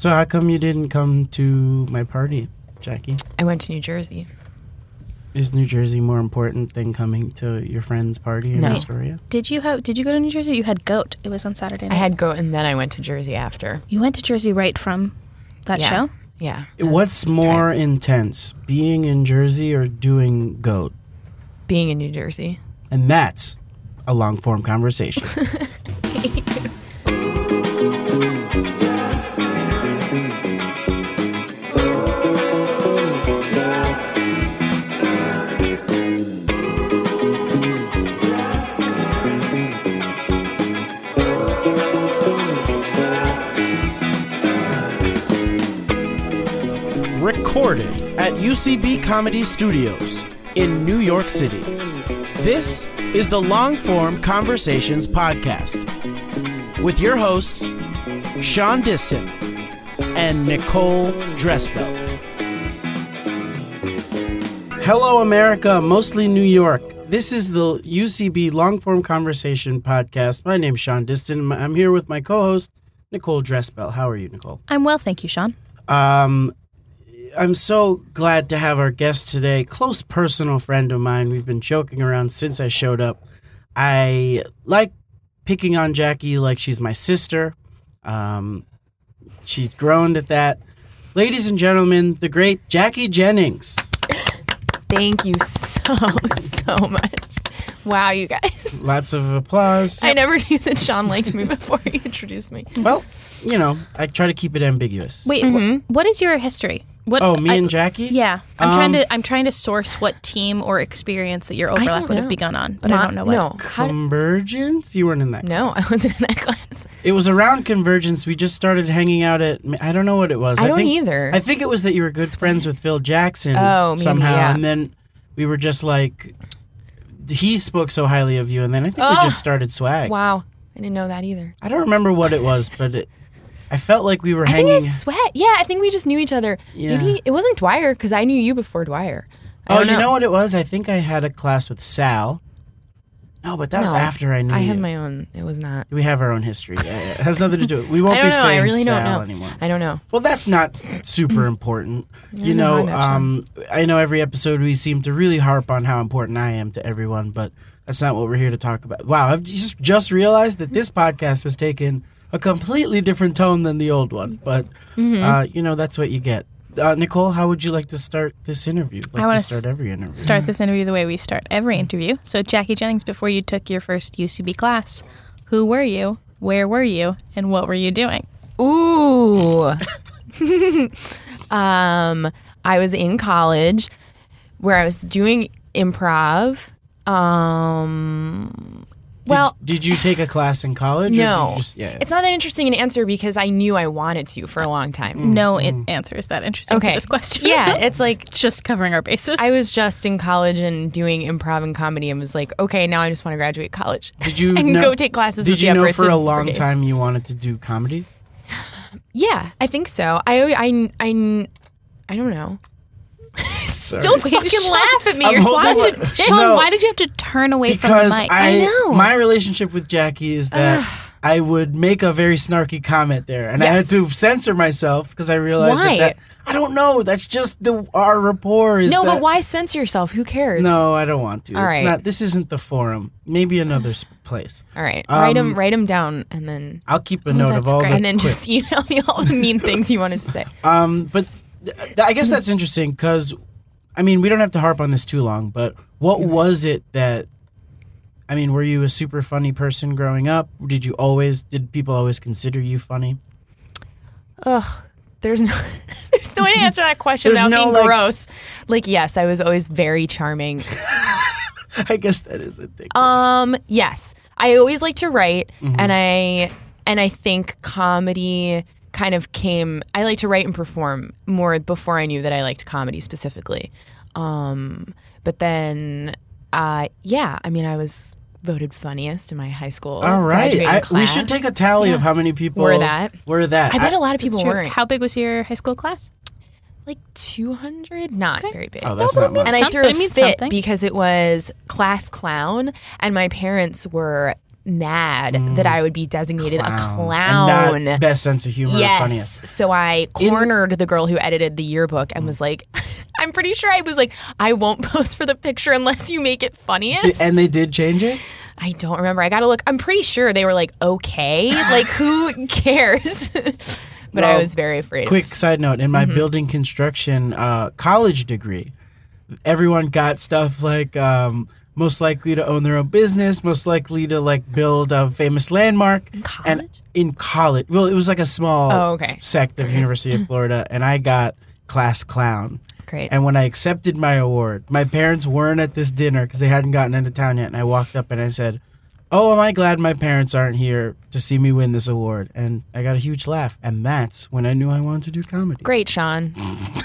So how come you didn't come to my party, Jackie? I went to New Jersey. Is New Jersey more important than coming to your friend's party in Astoria? Did you go to New Jersey? You had Goat. It was on Saturday night. I had Goat, and then I went to Jersey after. You went to Jersey right from that show? Yeah. What's more intense, being in Jersey or doing Goat? Being in New Jersey. And that's a long-form conversation. Recorded at UCB Comedy Studios in New York City. This is the Long-Form Conversations podcast with your hosts, Sean Diston and Nicole Dressbell. Hello, America, mostly New York. This is the UCB Long-Form Conversation podcast. My name's Sean Diston. I'm here with my co-host, Nicole Dressbell. How are you, Nicole? I'm well, thank you, Sean. I'm so glad to have our guest today, close personal friend of mine. We've been joking around since I showed up. I like picking on Jackie like she's my sister. She's grown at that. Ladies and gentlemen, the great Jackie Jennings. Thank you so much. Wow, you guys. Lots of applause. I never knew that Sean liked me before he introduced me. Well, you know, I try to keep it ambiguous. Wait, what is your history? Me and Jackie? Yeah, I'm trying to source what team or experience that your overlap would have begun on, but I don't know what. No. Convergence? You weren't in that class. No, I wasn't in that class. It was around Convergence. We just started hanging out at, I don't know what it was. I don't either. I think it was that you were good friends with Phil Jackson somehow. Yeah. And then we were just like, he spoke so highly of you, and then I think we just started swag. Wow, I didn't know that either. I don't remember what it was, but I felt like we were hanging. I think it was Sweat. Yeah, I think we just knew each other. Yeah. Maybe it wasn't Dwyer because I knew you before Dwyer. You know what it was? I think I had a class with Sal. No, but that was after I knew you. I have my own. It was not. We have our own history. It has nothing to do with it. We won't be saying I really Sal don't know anymore. I don't know. Well, that's not super important. You know, I know every episode we seem to really harp on how important I am to everyone, but that's not what we're here to talk about. Wow, I've just realized that this podcast has taken a completely different tone than the old one, but you know, that's what you get. Nicole, how would you like to start this interview? I want to start every interview. Start this interview the way we start every interview. So, Jackie Jennings, before you took your first UCB class, who were you, where were you, and what were you doing? Ooh. I was in college where I was doing improv. Did you take a class in college? No. Or did you just, It's not that interesting an answer because I knew I wanted to for a long time. No answer is that interesting to this question. Yeah, it's like just covering our bases. I was just in college and doing improv and comedy and was like, okay, now I just want to graduate college. Did you and go take classes with the Did you know Everett for a Students long Brigade. time you wanted to do comedy? Yeah, I think so. I don't know. Still fucking laugh at me. You're such a dick. Sean, why did you have to turn away from the mic? I know. My relationship with Jackie is that I would make a very snarky comment there, and I had to censor myself because I realized that I don't know. That's just our rapport. But why censor yourself? Who cares? No, I don't want to. All it's right. not. This isn't the forum. Maybe another place. All right, write them down, and then I'll keep a note of all the and then quips. just email me all the mean things you wanted to say. But I guess that's interesting because, I mean, we don't have to harp on this too long, but what was it that, I mean, were you a super funny person growing up? Did people always consider you funny? Ugh, there's no way to answer that question without being gross. Like, yes, I was always very charming. I guess that is a thing. Yes, I always liked to write, and I think comedy kind of came. I like to write and perform more before I knew that I liked comedy specifically. But then, I was voted funniest in my high school. All right, class. We should take a tally of how many people were that. I bet a lot of people weren't. How big was your high school class? Like 200, not very big. Oh, that's not much. And I threw a fit because it was class clown, and my parents were mad that I would be designated a clown. And not best sense of humor. Yes. Funniest. So I cornered the girl who edited the yearbook and was like, I'm pretty sure I was like, I won't post for the picture unless you make it funniest. And they did change it? I don't remember. I got to look. I'm pretty sure they were like, okay. Like, who cares? But I was very afraid. Quick side note. In my building construction college degree, everyone got stuff like most likely to own their own business, most likely to like build a famous landmark. In college? And in college. Well, it was like a small sect of University of Florida, and I got class clown. Great. And when I accepted my award, my parents weren't at this dinner because they hadn't gotten into town yet, and I walked up and I said, oh, am I glad my parents aren't here to see me win this award? And I got a huge laugh, and that's when I knew I wanted to do comedy. Great, Sean.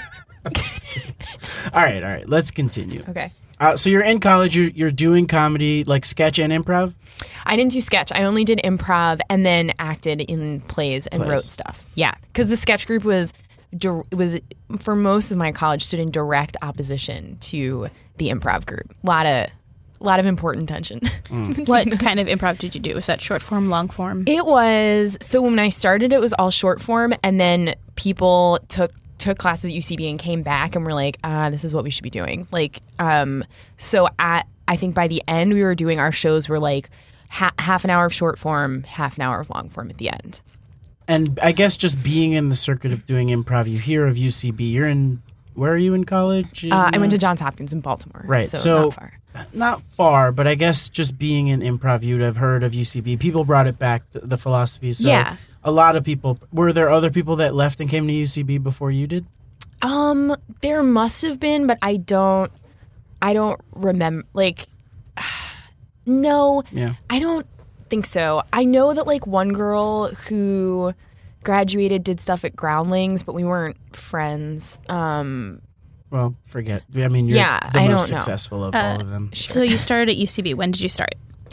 All right, let's continue. Okay. So you're in college, you're doing comedy, like sketch and improv? I didn't do sketch. I only did improv and then acted in plays and wrote stuff. Yeah, because the sketch group was for most of my college stood in direct opposition to the improv group. A lot of important tension. What kind of improv did you do? Was that short form, long form? It was, so when I started, it was all short form, and then people took classes at UCB and came back and were like, this is what we should be doing. Like, so I think by the end we were doing our shows were like half an hour of short form, half an hour of long form at the end. And I guess just being in the circuit of doing improv, you hear of UCB. Where are you in college? I went to Johns Hopkins in Baltimore. Right. So not far. Not far, but I guess just being in improv, you'd have heard of UCB. People brought it back, the philosophy. So yeah. A lot of people. Were there other people that left and came to UCB before you did? There must have been, but I don't remember. Like, no. Yeah. I don't think so. I know that like one girl who graduated did stuff at Groundlings, but we weren't friends. Well, forget. I mean, you're the most successful of all of them. So you started at UCB. When did you start?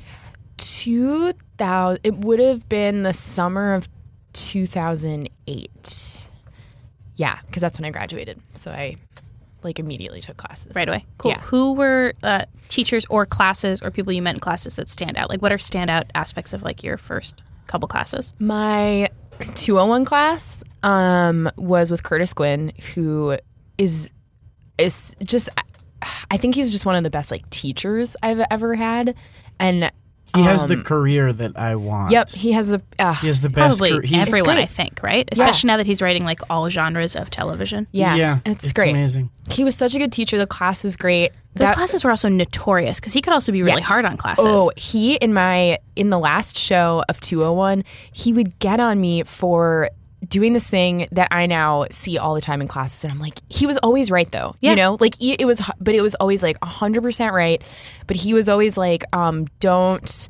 2000. It would have been the summer of 2008. Yeah, because that's when I graduated. So I like immediately took classes. Right away. Cool. Yeah. Who were teachers or classes or people you met in classes that stand out? Like, what are standout aspects of like your first couple classes? My 201 class was with Curtis Gwynn, who is just, I think he's just one of the best like teachers I've ever had, and he has the career that I want. Yep, he has the best. Probably everyone, I think, right? Especially now that he's writing like all genres of television. Yeah, it's great. Amazing. He was such a good teacher. The class was great. Those classes were also notorious because he could also be really hard on classes. Oh, he in the last show of 201, he would get on me for doing this thing that I now see all the time in classes, and I'm like, he was always right though. Yeah. You know, like it was always like 100% right. But he was always like, don't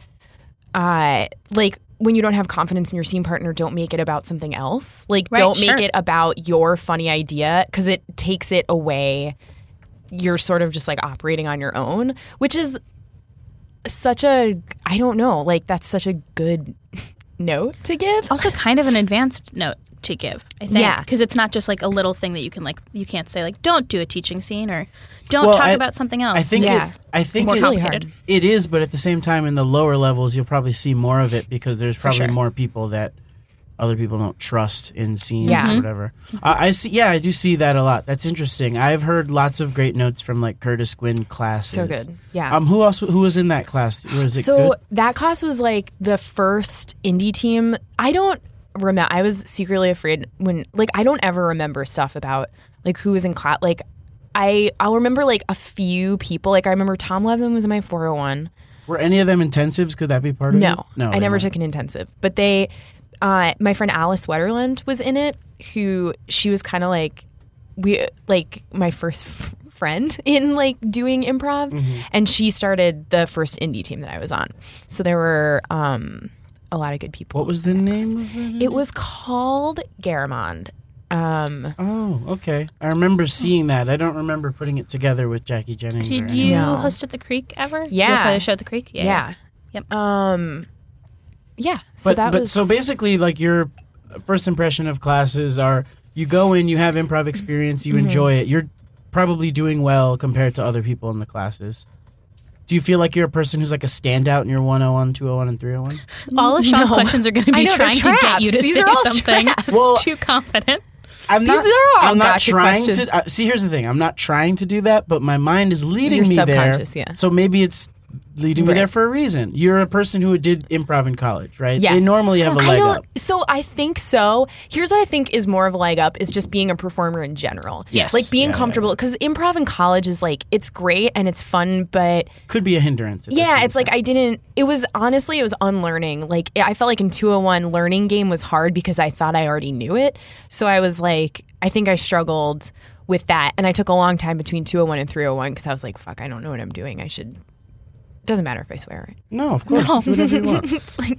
like when you don't have confidence in your scene partner, don't make it about something else. Like, don't make it about your funny idea because it takes it away. You're sort of just like operating on your own, which is such a, I don't know, like that's such a good note to give. Also kind of an advanced note to give, I think. Yeah. Because it's not just like a little thing that you can like, you can't say like, don't do a teaching scene or don't talk about something else. I think it's more complicated. It is, but at the same time, in the lower levels, you'll probably see more of it because there's probably more people that other people don't trust in scenes or whatever. I see. Yeah, I do see that a lot. That's interesting. I've heard lots of great notes from like Curtis Gwynn classes. So good. Yeah. Who was in that class? Was it good? That class was like the first indie team. I don't remember. I was secretly afraid when like I don't ever remember stuff about like who was in class. Like I'll remember like a few people. Like I remember Tom Levin was in my 401. Were any of them intensives? Could that be part of it? No. I never took an intensive, but they. My friend Alice Wetterland was in it, who she was kind of like my first friend in like doing improv, and she started the first indie team that I was on. So there were a lot of good people. What was the name of it? It was called Garamond. Oh, okay. I remember seeing that. I don't remember putting it together with Jackie Jennings. Did you host at the Creek ever? Yeah. You saw the show at the Creek? Yeah. Yep. Yeah, so so basically, like your first impression of classes are you go in, you have improv experience, you enjoy it. You're probably doing well compared to other people in the classes. Do you feel like you're a person who's like a standout in your 101, 201, and 301? All of Sean's questions are going to be trying to get you to These say are all something traps. Well, too confident. I'm not gotcha trying questions. to. See, here's the thing. I'm not trying to do that, but my mind is leading Your me there. subconscious, yeah. So maybe it's leading me Right. there for a reason. You're a person who did improv in college, right? Yes. They normally have a leg up. So I think so. Here's what I think is more of a leg up is just being a performer in general. Yes. Like being Yeah, comfortable. Because improv in college is like, it's great and it's fun, but Could be a hindrance. At the yeah, same it's like time. it was unlearning. Like I felt like in 201, learning game was hard because I thought I already knew it. So I was like, I think I struggled with that. And I took a long time between 201 and 301 because I was like, fuck, I don't know what I'm doing. Doesn't matter if I swear, right? No, of course. Do whatever you want. It's like,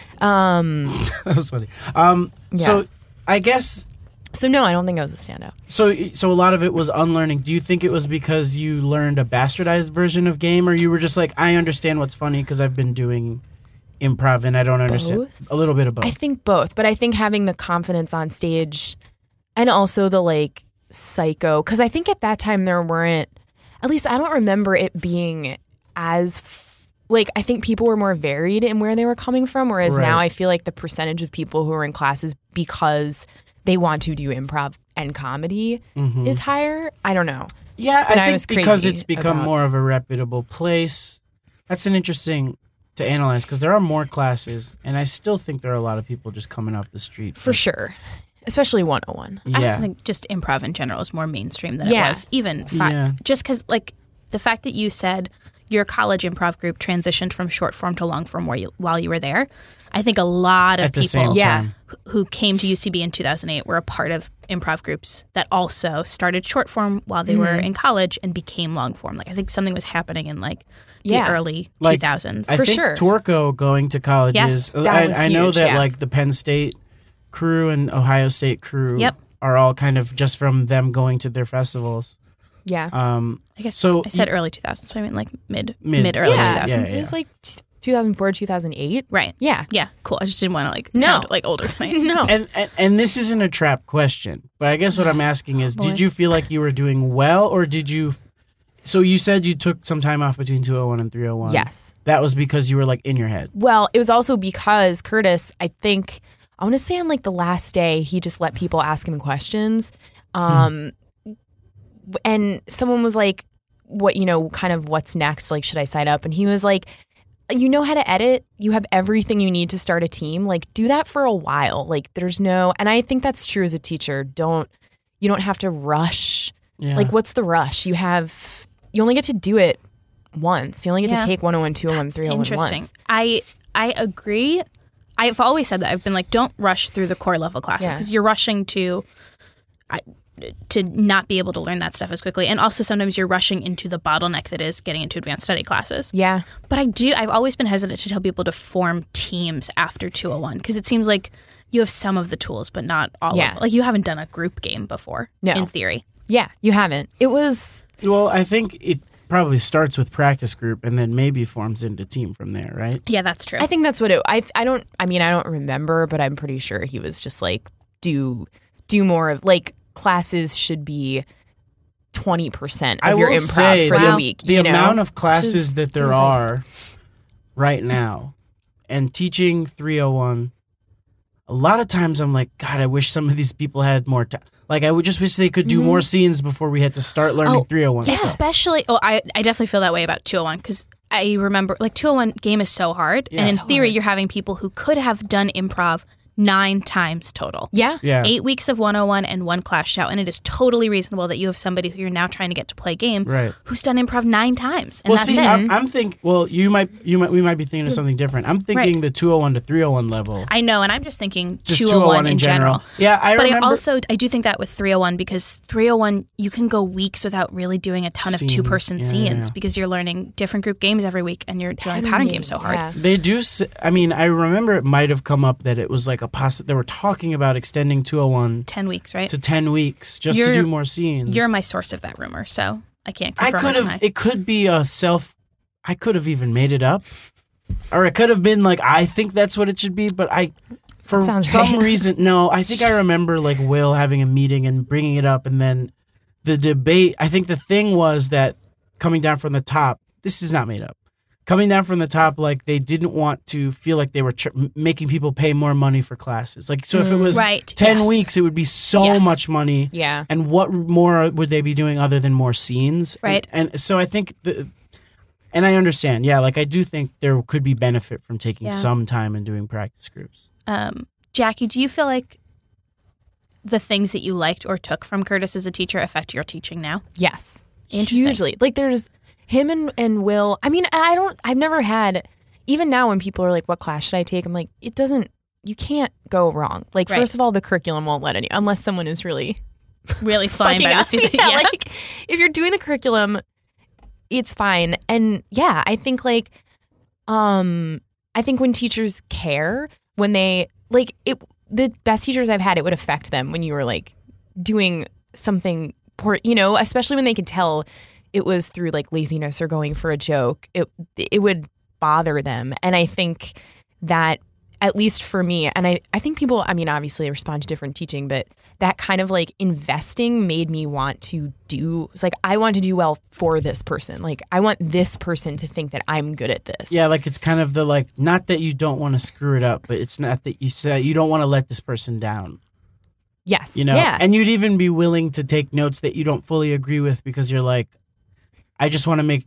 That was funny. So I guess so no, I don't think I was a standout. so a lot of it was unlearning. Do you think it was because you learned a bastardized version of game, or you were just like, I understand what's funny because I've been doing improv and I don't understand? Both? A little bit of both. I think both, but I think having the confidence on stage and also the like psycho, because I think at that time there weren't, at least I don't remember it being as like, I think people were more varied in where they were coming from, whereas now Right. I feel like the percentage of people who are in classes because they want to do improv and comedy is higher. I don't know. Yeah, But I I think was because crazy it's become about- more of a reputable place. That's an interesting to analyze because there are more classes, and I still think there are a lot of people just coming off the street. For sure. Especially 101. I Yeah. just think just improv in general is more mainstream than Yeah. it was even Yeah. just because like the fact that you said your college improv group transitioned from short form to long form while you were there. I think a lot of At the same people time. who came to UCB in 2008 were a part of improv groups that also started short form while they were in college and became long form. Like I think something was happening in like the Yeah. early Like, 2000s. I For think sure. Torco going to colleges. Yes, that was I know huge, that yeah. like the Penn State crew and Ohio State crew Yep. are all kind of just from them going to their festivals. Yeah. I guess so I said early 2000s, so I mean like mid Mid- early yeah. 2000s. yeah. It was like 2004, 2008. Right. Yeah. Yeah, cool. I just didn't want to like No. sound like older than I am. No. And this isn't a trap question, but I guess what I'm asking is, did you feel like you were doing well, or did you? So you said you took some time off between 201 and 301. Yes. That was because you were like in your head. Well, it was also because Curtis, I think, I want to say on like the last day, he just let people ask him questions. And someone was like, what, kind of what's next? Like, should I sign up? And he was like, you know how to edit. You have everything you need to start a team. Like, do that for a while. Like, and I think that's true as a teacher. You don't have to rush. Yeah. Like, what's the rush? You only get to do it once. You only get Yeah. to take 101, 201, 301 Interesting. once. I agree. I've always said that. I've been like, don't rush through the core level classes Yeah. because you're rushing to not be able to learn that stuff as quickly. And also sometimes you're rushing into the bottleneck that is getting into advanced study classes. Yeah. But I've always been hesitant to tell people to form teams after 201 because it seems like you have some of the tools, but not all Yeah. of it. Like you haven't done a group game before No. in theory. Yeah, you haven't. It was Well, I think it probably starts with practice group and then maybe forms into team from there, right? Yeah, that's true. I think that's what I don't remember, but I'm pretty sure he was just like do more of like classes should be 20% I of your will improv say for the, the week. the you know? amount of Which classes is that there really nice. are right now and teaching 301, a lot of times I'm like, God, I wish some of these people had more time. Like, I would just wish they could do more scenes before we had to start learning 301 stuff. Especially, I definitely feel that way about 201 because I remember like 201 game is so hard. Yeah. And in So theory, hard. you're having people who could have done improv 9 times total. Yeah. Yeah. 8 weeks of 101 and 1 class shout. And it is totally reasonable that you have somebody who you're now trying to get to play game Right. who's done improv 9 times. And Well, that's see, it. I'm thinking. Well, we might be thinking of something different. I'm thinking the 201 to 301 level. I know, and I'm just thinking Just 201 in general. Yeah, I But remember. I do think that with 301 because 301 you can go weeks without really doing a ton Scenes. of 2-person Yeah, scenes yeah. because you're learning different group games every week and you're doing pattern games so hard. Yeah. They do. I mean, I remember it might have come up that it was like they were talking about extending 201 10 weeks, right? to 10 weeks just to You're- do more scenes. You're my source of that rumor, so I can't I confirm could or deny. have. It could be I could have even made it up, or it could have been like I think that's what it should be. But for That sounds some right. reason, no. I think I remember like Will having a meeting and bringing it up, and then the debate. I think the thing was that coming down from the top, this is not made up. Coming down from the top, like they didn't want to feel like they were making people pay more money for classes. Like, so if it was 10 weeks, it would be so much money. Yeah. And what more would they be doing other than more scenes? Right. And so I think, and I understand, like I do think there could be benefit from taking some time and doing practice groups. Jackie, do you feel like the things that you liked or took from Curtis as a teacher affect your teaching now? Yes. Interesting. Hugely. Like there's him and Will. I mean, I've never had, even now when people are like, what class should I take? I'm like, you can't go wrong. Like, first of all, the curriculum won't let any, unless someone is really flying by the seat. Yeah, like if you're doing the curriculum, it's fine. And yeah, I think like, I think when teachers care, when they like it, the best teachers I've had, it would affect them when you were like doing something poor, especially when they could tell it was through like laziness or going for a joke. It would bother them. And I think that, at least for me, and I think people, I mean, obviously respond to different teaching, but that kind of like investing made me want to it's like, I want to do well for this person. Like, I want this person to think that I'm good at this. Yeah, like it's kind of the like, not that you don't want to screw it up, but it's not that you don't want to let this person down. Yes. Yeah. And you'd even be willing to take notes that you don't fully agree with because you're like, I just want to make,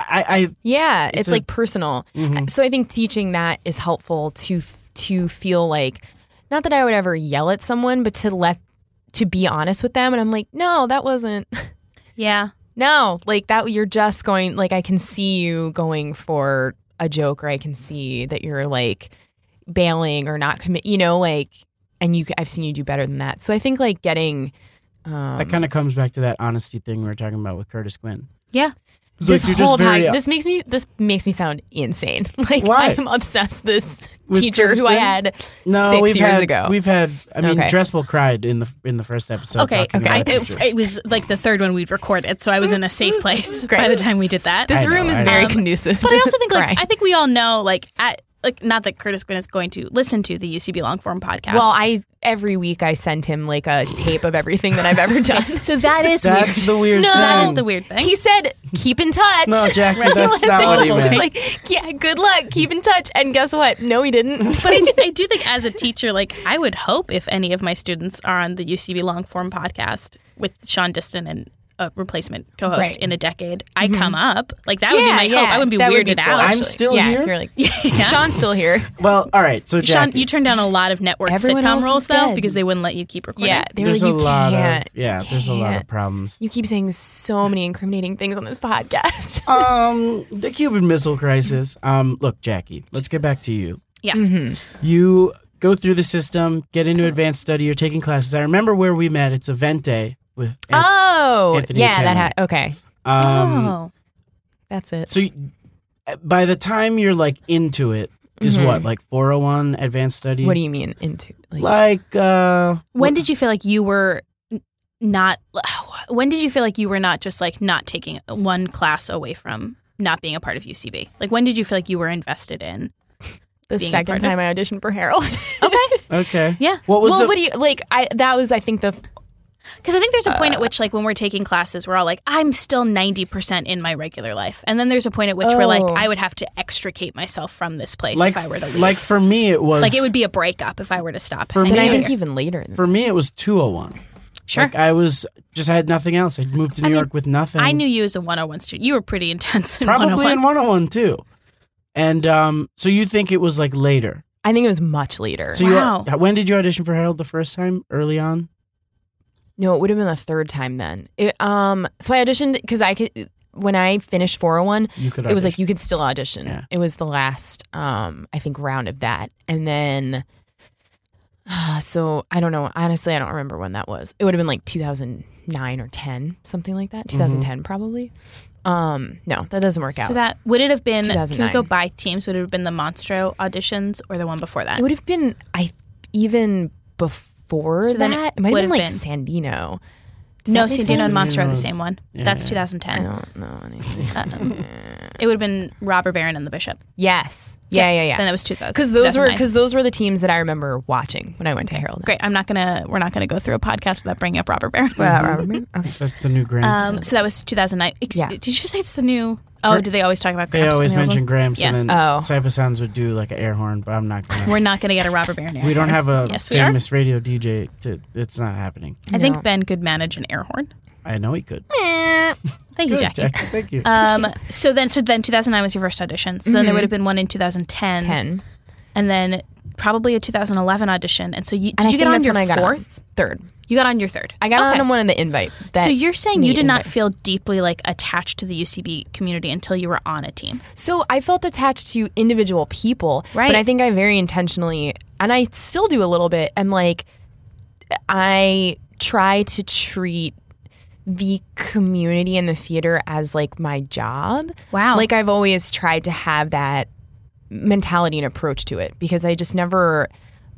it's like personal. Mm-hmm. So I think teaching that is helpful to feel like, not that I would ever yell at someone, but to be honest with them. And I'm like, no, that wasn't. Yeah. No, like that, you're just going, like, I can see you going for a joke, or I can see that you're like bailing or not commit, like, and I've seen you do better than that. So I think like getting. That kind of comes back to that honesty thing we were talking about with Curtis Quinn. Yeah. This whole this makes me sound insane. Like, why? I'm obsessed with with teacher Curtis who Quinn? I had No, 6 we've years had, ago. We've had. I mean, Okay. Dressel cried in the first episode. Okay. talking about teachers. It was like the third one we'd recorded, so I was in a safe place by the time we did that. This I room know, is I very know. conducive. But I also think, crying. I think we all know, not that Curtis Quinn is going to listen to the UCB Longform podcast. Well, every week I send him like a tape of everything that I've ever done. so that's That's the weird No, thing. that is the weird thing. He said, "Keep in touch." No, Jackie, Right? that's not what he meant. He's like, "Yeah, good luck. Keep in touch." And guess what? No, he didn't. But I do think as a teacher, like, I would hope if any of my students are on the UCB Longform podcast with Sean Diston and a replacement co-host Right. in a decade, I come up. Like, that would be my hope. I wouldn't be that would be weirded cool, out. I'm actually. still yeah, here? You're like, Sean's still here. Well, all right. So Sean, Jackie, you turned down a lot of network Everyone sitcom else roles, is though, dead. because they wouldn't let you keep recording. Yeah, they were there's like, a you lot can't. there's a lot of can't. problems. You keep saying so many incriminating things on this podcast. The Cuban Missile Crisis. Look, Jackie, let's get back to you. Yes. Mm-hmm. You go through the system, get into advanced study, you're taking classes. I remember where we met. It's a Vente with Anthony yeah, Attendant. okay. Oh. That's it. So by the time you're like into it, is what, like 401 advanced study? What do you mean into? When did you feel like you were not? When did you feel like you were not just like not taking one class away from not being a part of UCB? Like, when did you feel like you were invested in? The being a second part time I auditioned for Harold. Okay. Yeah. What was what do you like? That was, I think, Because I think there's a point at which, like, when we're taking classes, we're all like, I'm still 90% in my regular life. And then there's a point at which we're like, I would have to extricate myself from this place if I were to leave. Like for me, it was... Like, it would be a breakup if I were to stop. For and me, I think even later. For me, it was 201. Sure. Like I had nothing else. I'd moved to New York with nothing. I knew you as a 101 student. You were pretty intense in Probably 101. in 101 too. And so you think it was like later? I think it was much later. So Wow. when did you audition for Harold the first time? Early on? No, it would have been the third time then. So I auditioned because I could. When I finished 401, You could it was like audition. you could still audition. Yeah. It was the last, I think, round of that, and then. So I don't know. Honestly, I don't remember when that was. It would have been like 2009 or 10, something like that. 2010 probably. No, that doesn't work out. So that, would it have been, can we 2009. go by teams? Would it have been the Monstro auditions or the one before that? It would have been even before So then that. it It might would have been have like been- Sandino. Does No, that make Sandino and sense? Monstro are the Sandino's- same one. Yeah, That's yeah. 2010. I don't know anything. It would have been Robber Baron and the Bishop. Yes. Yeah. Then it was 2000. Because those were the teams that I remember watching when I went to Herald. Great. We're not gonna go through a podcast without bringing up Robber Baron. Robber Baron? Okay. That's the new Gramps. So that was 2009. Yeah. Did you say it's the new? Oh, do they always talk about Gramps? They always in the mention album? Gramps, Yeah. and then Cypher Sounds would do like an air horn, but I'm not gonna. We're not gonna get a Robber Baron. We don't have a Yes, we are. famous radio DJ. It's not happening. I think Ben could manage an air horn. I know he could. Thank you, Good, Jackie. Thank you. So then 2009 was your first audition. So then there would have been one in 2010. And then probably a 2011 audition. And so did you get on your fourth? Third. You got on your third. I got on one in the invite. So you're saying you did not feel deeply like attached to the UCB community until you were on a team. So I felt attached to individual people. Right. But I think I very intentionally, and I still do a little bit, I'm like, I try to treat the community and the theater as like my job. Wow. Like I've always tried to have that mentality and approach to it because I just never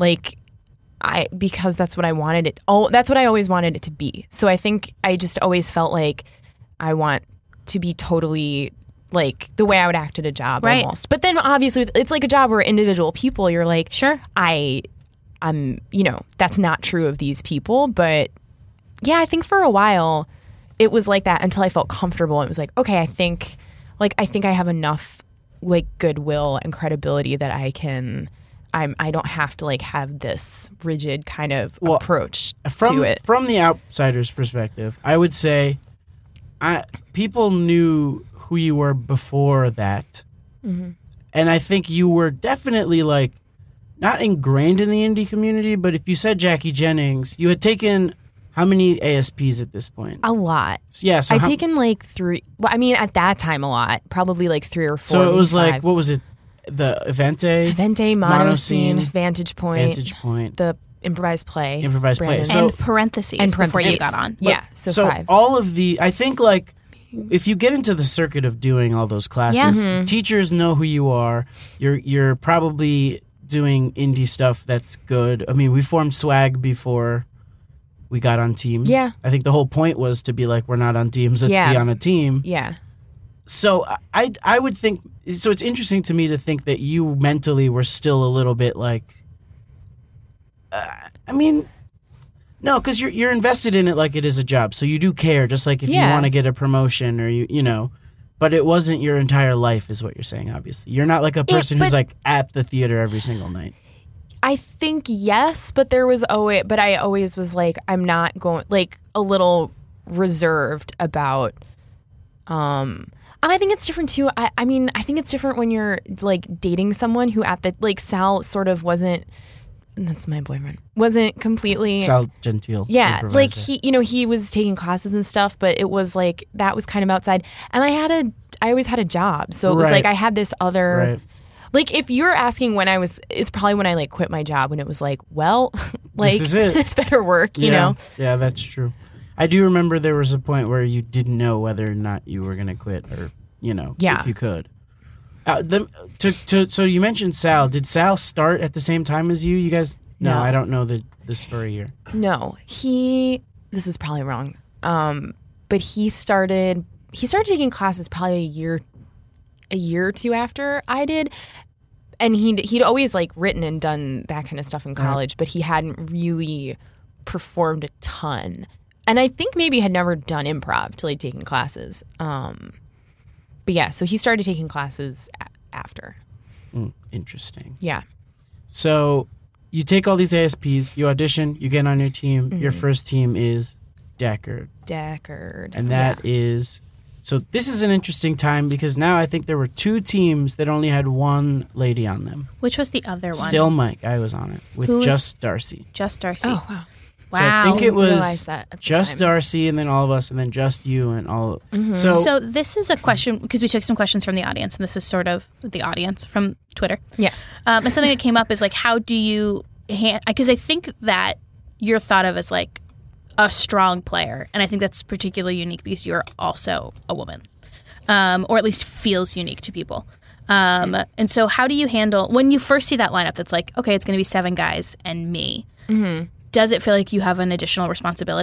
because that's what I wanted it. Oh, that's what I always wanted it to be. So I think I just always felt like I want to be totally like the way I would act at a job almost. But then obviously it's like a job where individual people, you're like, sure, I'm, that's not true of these people. But yeah, I think for a while it was like that until I felt comfortable. It was like, okay, I think I have enough like goodwill and credibility that I don't have to like have this rigid kind of approach to it. From the outsider's perspective, I would say people knew who you were before that. Mm-hmm. And I think you were definitely like not ingrained in the indie community, but if you said Jackie Jennings, you had taken how many ASPs at this point? A lot. Yeah. So I'd taken like 3. Well, I mean, at that time, a lot. Probably like 3 or 4. So it was 5. like, what was it? The Evente, Monoscene, Vantage Point, the Improvised Play. So, and parentheses before you got on. Yeah, so 5. All of I think like, if you get into the circuit of doing all those classes, teachers know who you are. You're probably doing indie stuff that's good. I mean, we formed Swag before we got on teams. Yeah. I think the whole point was to be like, we're not on teams, let's be on a team. Yeah. So I would think, so it's interesting to me to think that you mentally were still a little bit like, no, because you're invested in it like it is a job. So you do care, just like if you want to get a promotion or you know, but it wasn't your entire life is what you're saying, obviously. You're not like a person who's like at the theater every single night. I think yes, but I always was like, I'm not going, like a little reserved about, and I think it's different too. I mean, I think it's different when you're like dating someone who like Sal sort of wasn't, that's my boyfriend, wasn't completely. Sal Gentile. Yeah. Like he was taking classes and stuff, but it was like, that was kind of outside. And I always had a job. So it was like, I had this other. Right. Like, if you're asking when it's probably when I, like, quit my job, when it was like, well, like, this is it. This better work, you know? Yeah, that's true. I do remember there was a point where you didn't know whether or not you were going to quit or, if you could. So you mentioned Sal. Did Sal start at the same time as you? You guys? No, I don't know the story here. No. This is probably wrong. But he started taking classes probably a year or two after I did, and he'd always like written and done that kind of stuff in college, but he hadn't really performed a ton, and I think maybe had never done improv till he'd taken classes. But yeah, so he started taking classes after. Interesting. Yeah. So you take all these ASPs, you audition, you get on your team. Your first team is Deckard, and that is. So this is an interesting time because now I think there were 2 teams that only had 1 lady on them. Which was the other one? Still Mike. I was on it with Just Darcy. Just Darcy. Oh, wow. So I think it was Just Darcy and then all of us and then just you and all. Mm-hmm. So this is a question because we took some questions from the audience and this is sort of the audience from Twitter. Yeah. And something that came up is like, how do you because I think that you're thought of as like a strong player. And I think that's particularly unique because you're also a woman, or at least feels unique to people. And so how do you handle, when you first see that lineup that's like, okay, it's going to be 7 guys and me, does it feel like you have an additional responsibility?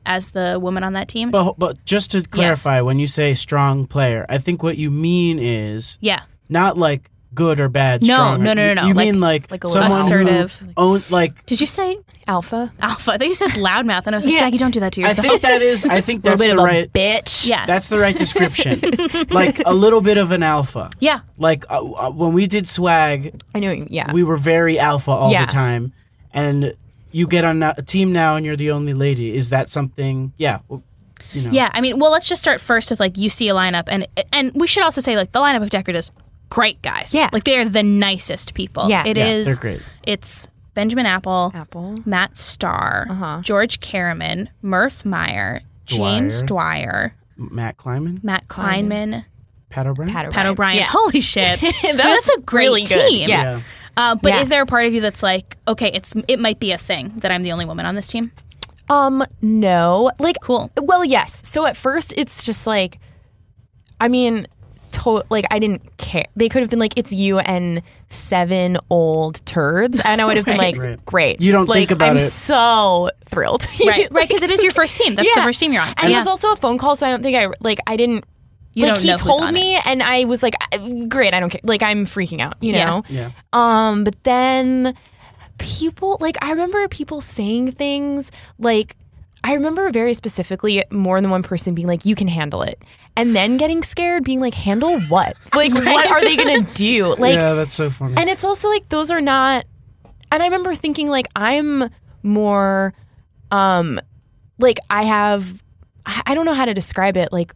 as the woman on that team. But just to clarify, when you say strong player, I think what you mean is not like good or bad. No. You mean like someone assertive. Who Did you say alpha? Alpha. I think you said loudmouth, and I was like, Jackie, don't do that to yourself. I think that's the right bitch. Yes. That's the right description. Like a little bit of an alpha. Yeah. Like when we did swag, I knew. Yeah. we were very alpha all the time, and you get on a team now and you're the only lady. Is that something? Yeah. You know. Yeah. I mean, well, let's just start first with like you see a lineup, and we should also say like the lineup of Deckard is great guys. Yeah. Like they're the nicest people. Yeah. It is. They're great. It's Benjamin Apple, Matt Starr, George Karaman, Murph Meyer, James Dwyer, Matt Kleinman, Pat O'Brien. Pat O'Brien. Yeah. Holy shit. That's a great really good. team. Yeah. But is there a part of you that's like, okay, it might be a thing that I'm the only woman on this team? No. Like, cool. Well, yes. So at first it's just like, I mean, like I didn't care. They could have been like, it's you and 7 old turds, and I would have been like, great. You don't think about I'm it. So thrilled. Right, because it is your first team. That's the first team you're on. And it was also a phone call, so I don't think I didn't. You like don't he know told me, and I was like, great. I don't care. Like I'm freaking out, you know. Yeah. But then people I remember people saying things like. I remember very specifically more than one person being like, you can handle it. And then getting scared, being like, handle what? Like, what are they going to do? Like, yeah, that's so funny. And it's also like, those are not, and I remember thinking like, I'm more, like I don't know how to describe it, like,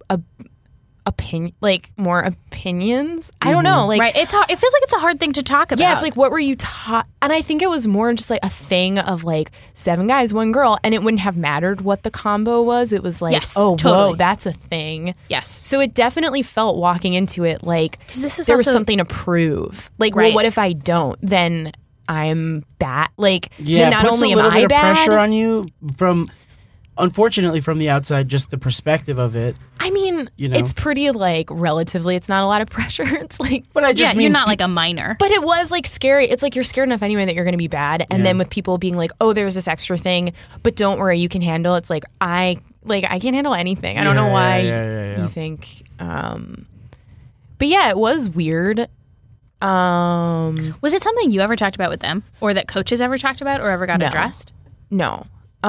more opinions. I don't know. Like, right. It feels like it's a hard thing to talk about. Yeah, it's like, what were you taught? And I think it was more just like a thing of like 7 guys, 1 girl, and it wouldn't have mattered what the combo was. It was like, yes, oh, totally. whoa, that's a thing. Yes. So it definitely felt walking into it like this there was something to prove. Like, well, what if I don't? Then I'm bad. Like, then not puts only a little am I bit bad, of pressure on you from. Unfortunately, from the outside, just the perspective of it. I mean, it's pretty like relatively. It's not a lot of pressure. It's like, but I just mean you're not like a minor. But it was like scary. It's like you're scared enough anyway that you're going to be bad, and then with people being like, "Oh, there's this extra thing," but don't worry, you can handle. It's like I can't handle anything. I don't know why you think. But yeah, it was weird. Was it something you ever talked about with them, or that coaches ever talked about, or ever got addressed? No.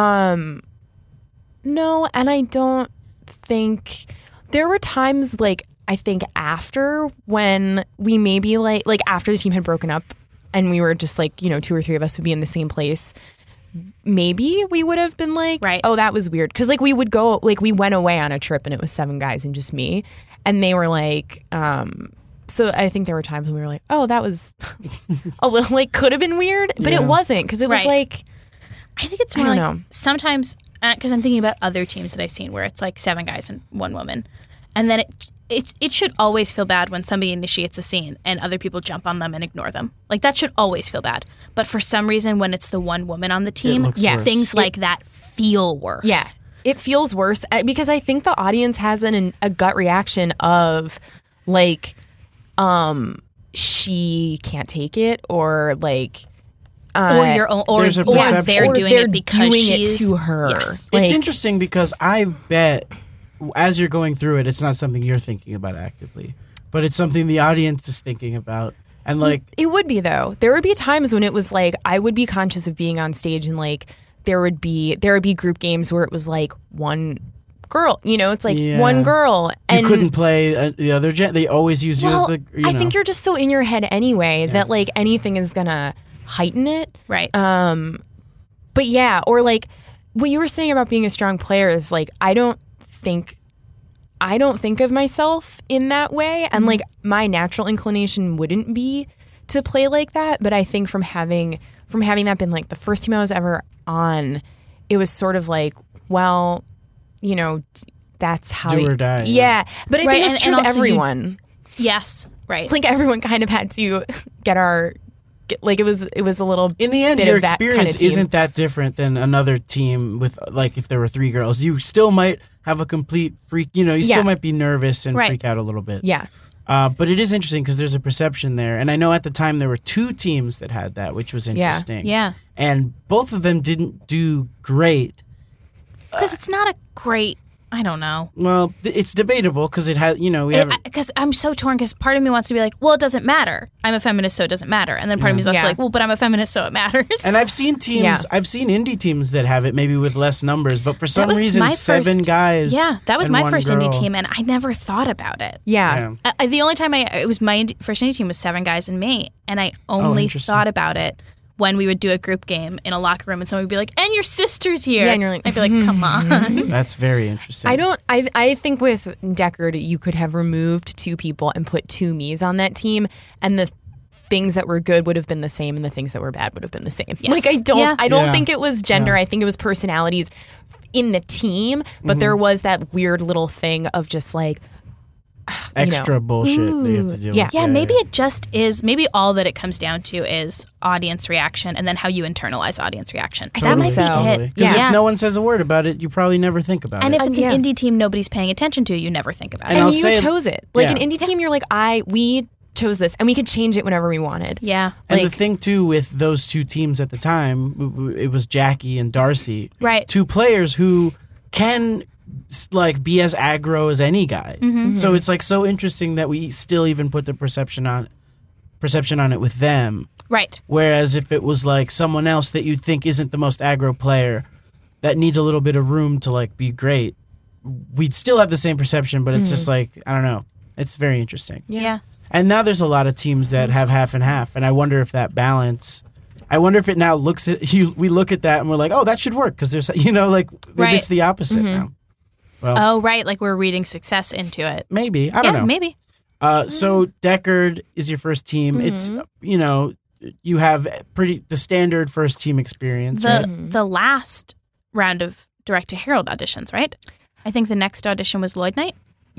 No, and I don't think there were times like I think after when we maybe like after the team had broken up and we were just like 2 or 3 of us would be in the same place, maybe we would have been like, oh, that was weird, because like we would go we went away on a trip and it was 7 guys and just me, and they were like so I think there were times when we were like, oh, that was a little like could have been weird, but it wasn't, because it was like, I think it's more like sometimes, because I'm thinking about other teams that I've seen where it's like 7 guys and 1 woman, and then it should always feel bad when somebody initiates a scene and other people jump on them and ignore them. Like that should always feel bad. But for some reason, when it's the 1 woman on the team, things like that feel worse. Yeah, it feels worse because I think the audience has a gut reaction of like, she can't take it, or like. Or they're doing it because she's to her. Yes. It's interesting because I bet as you're going through it, it's not something you're thinking about actively, but it's something the audience is thinking about. And like, it would be though. There would be times when it was like I would be conscious of being on stage, and like there would be group games where it was like 1 girl. It's like 1 girl, and you couldn't play the other. They always use you as the. I think you're just so in your head anyway that like anything is gonna heighten it, right? But yeah, or like what you were saying about being a strong player is like I don't think of myself in that way, and like my natural inclination wouldn't be to play like that. But I think from having that been like the first team I was ever on, it was sort of like, well, that's how do or die. Yeah, but I think it's true to everyone. Yes, right. Like everyone kind of had to like it was a little. In the end, bit your of that experience kind of isn't that different than another team with like if there were 3 girls. You still might have a complete freak. You still might be nervous and freak out a little bit. Yeah. But it is interesting because there's a perception there, and I know at the time there were 2 teams that had that, which was interesting. Yeah. And both of them didn't do great. Because it's not a great. I don't know. Well, it's debatable because it has, we haven't. Because I'm so torn because part of me wants to be like, well, it doesn't matter. I'm a feminist, so it doesn't matter. And then part of me is also like, well, but I'm a feminist, so it matters. And I've seen teams, I've seen indie teams that have it maybe with less numbers, but for some reason, 7 guys. Yeah, that was my first girl. indie team, and I never thought about it. Yeah. The only time it was my first indie team was 7 guys and me, and I only thought about it when we would do a group game in a locker room and someone would be like, and your sister's here. Yeah, and you're like, I'd be like, come on. That's very interesting. I think with Deckard, you could have removed 2 people and put 2 me's on that team, and the things that were good would have been the same and the things that were bad would have been the same. Yes. Like, I don't think it was gender. I think it was personalities in the team, but there was that weird little thing of just like, extra bullshit that you have to deal with. Yeah, maybe it just is. Maybe all that it comes down to is audience reaction and then how you internalize audience reaction. Totally. That might be it. Because if no one says a word about it, you probably never think about and it. if it's an indie team nobody's paying attention to, you never think about it. And you chose it. Like an indie team, you're like, we chose this, and we could change it whenever we wanted. Yeah. And the thing, too, with those 2 teams at the time, it was Jackie and Darcy. Right. 2 players who can like be as aggro as any guy. So it's like so interesting that we still even put the perception on it with them. Right. Whereas if it was like someone else that you'd think isn't the most aggro player that needs a little bit of room to like be great, we'd still have the same perception, but it's just like, I don't know. It's very interesting. Yeah. And now there's a lot of teams that have half and half, and I wonder if that balance. I wonder if it now looks at you. We look at that and we're like, oh, that should work because there's, like maybe it's the opposite now. Well, right, like we're reading success into it. Maybe. I don't know. Maybe. So Deckard is your first team. It's, you have the standard first team experience, right? The last round of Direct to Herald auditions, right? I think the next audition was Lloyd Knight.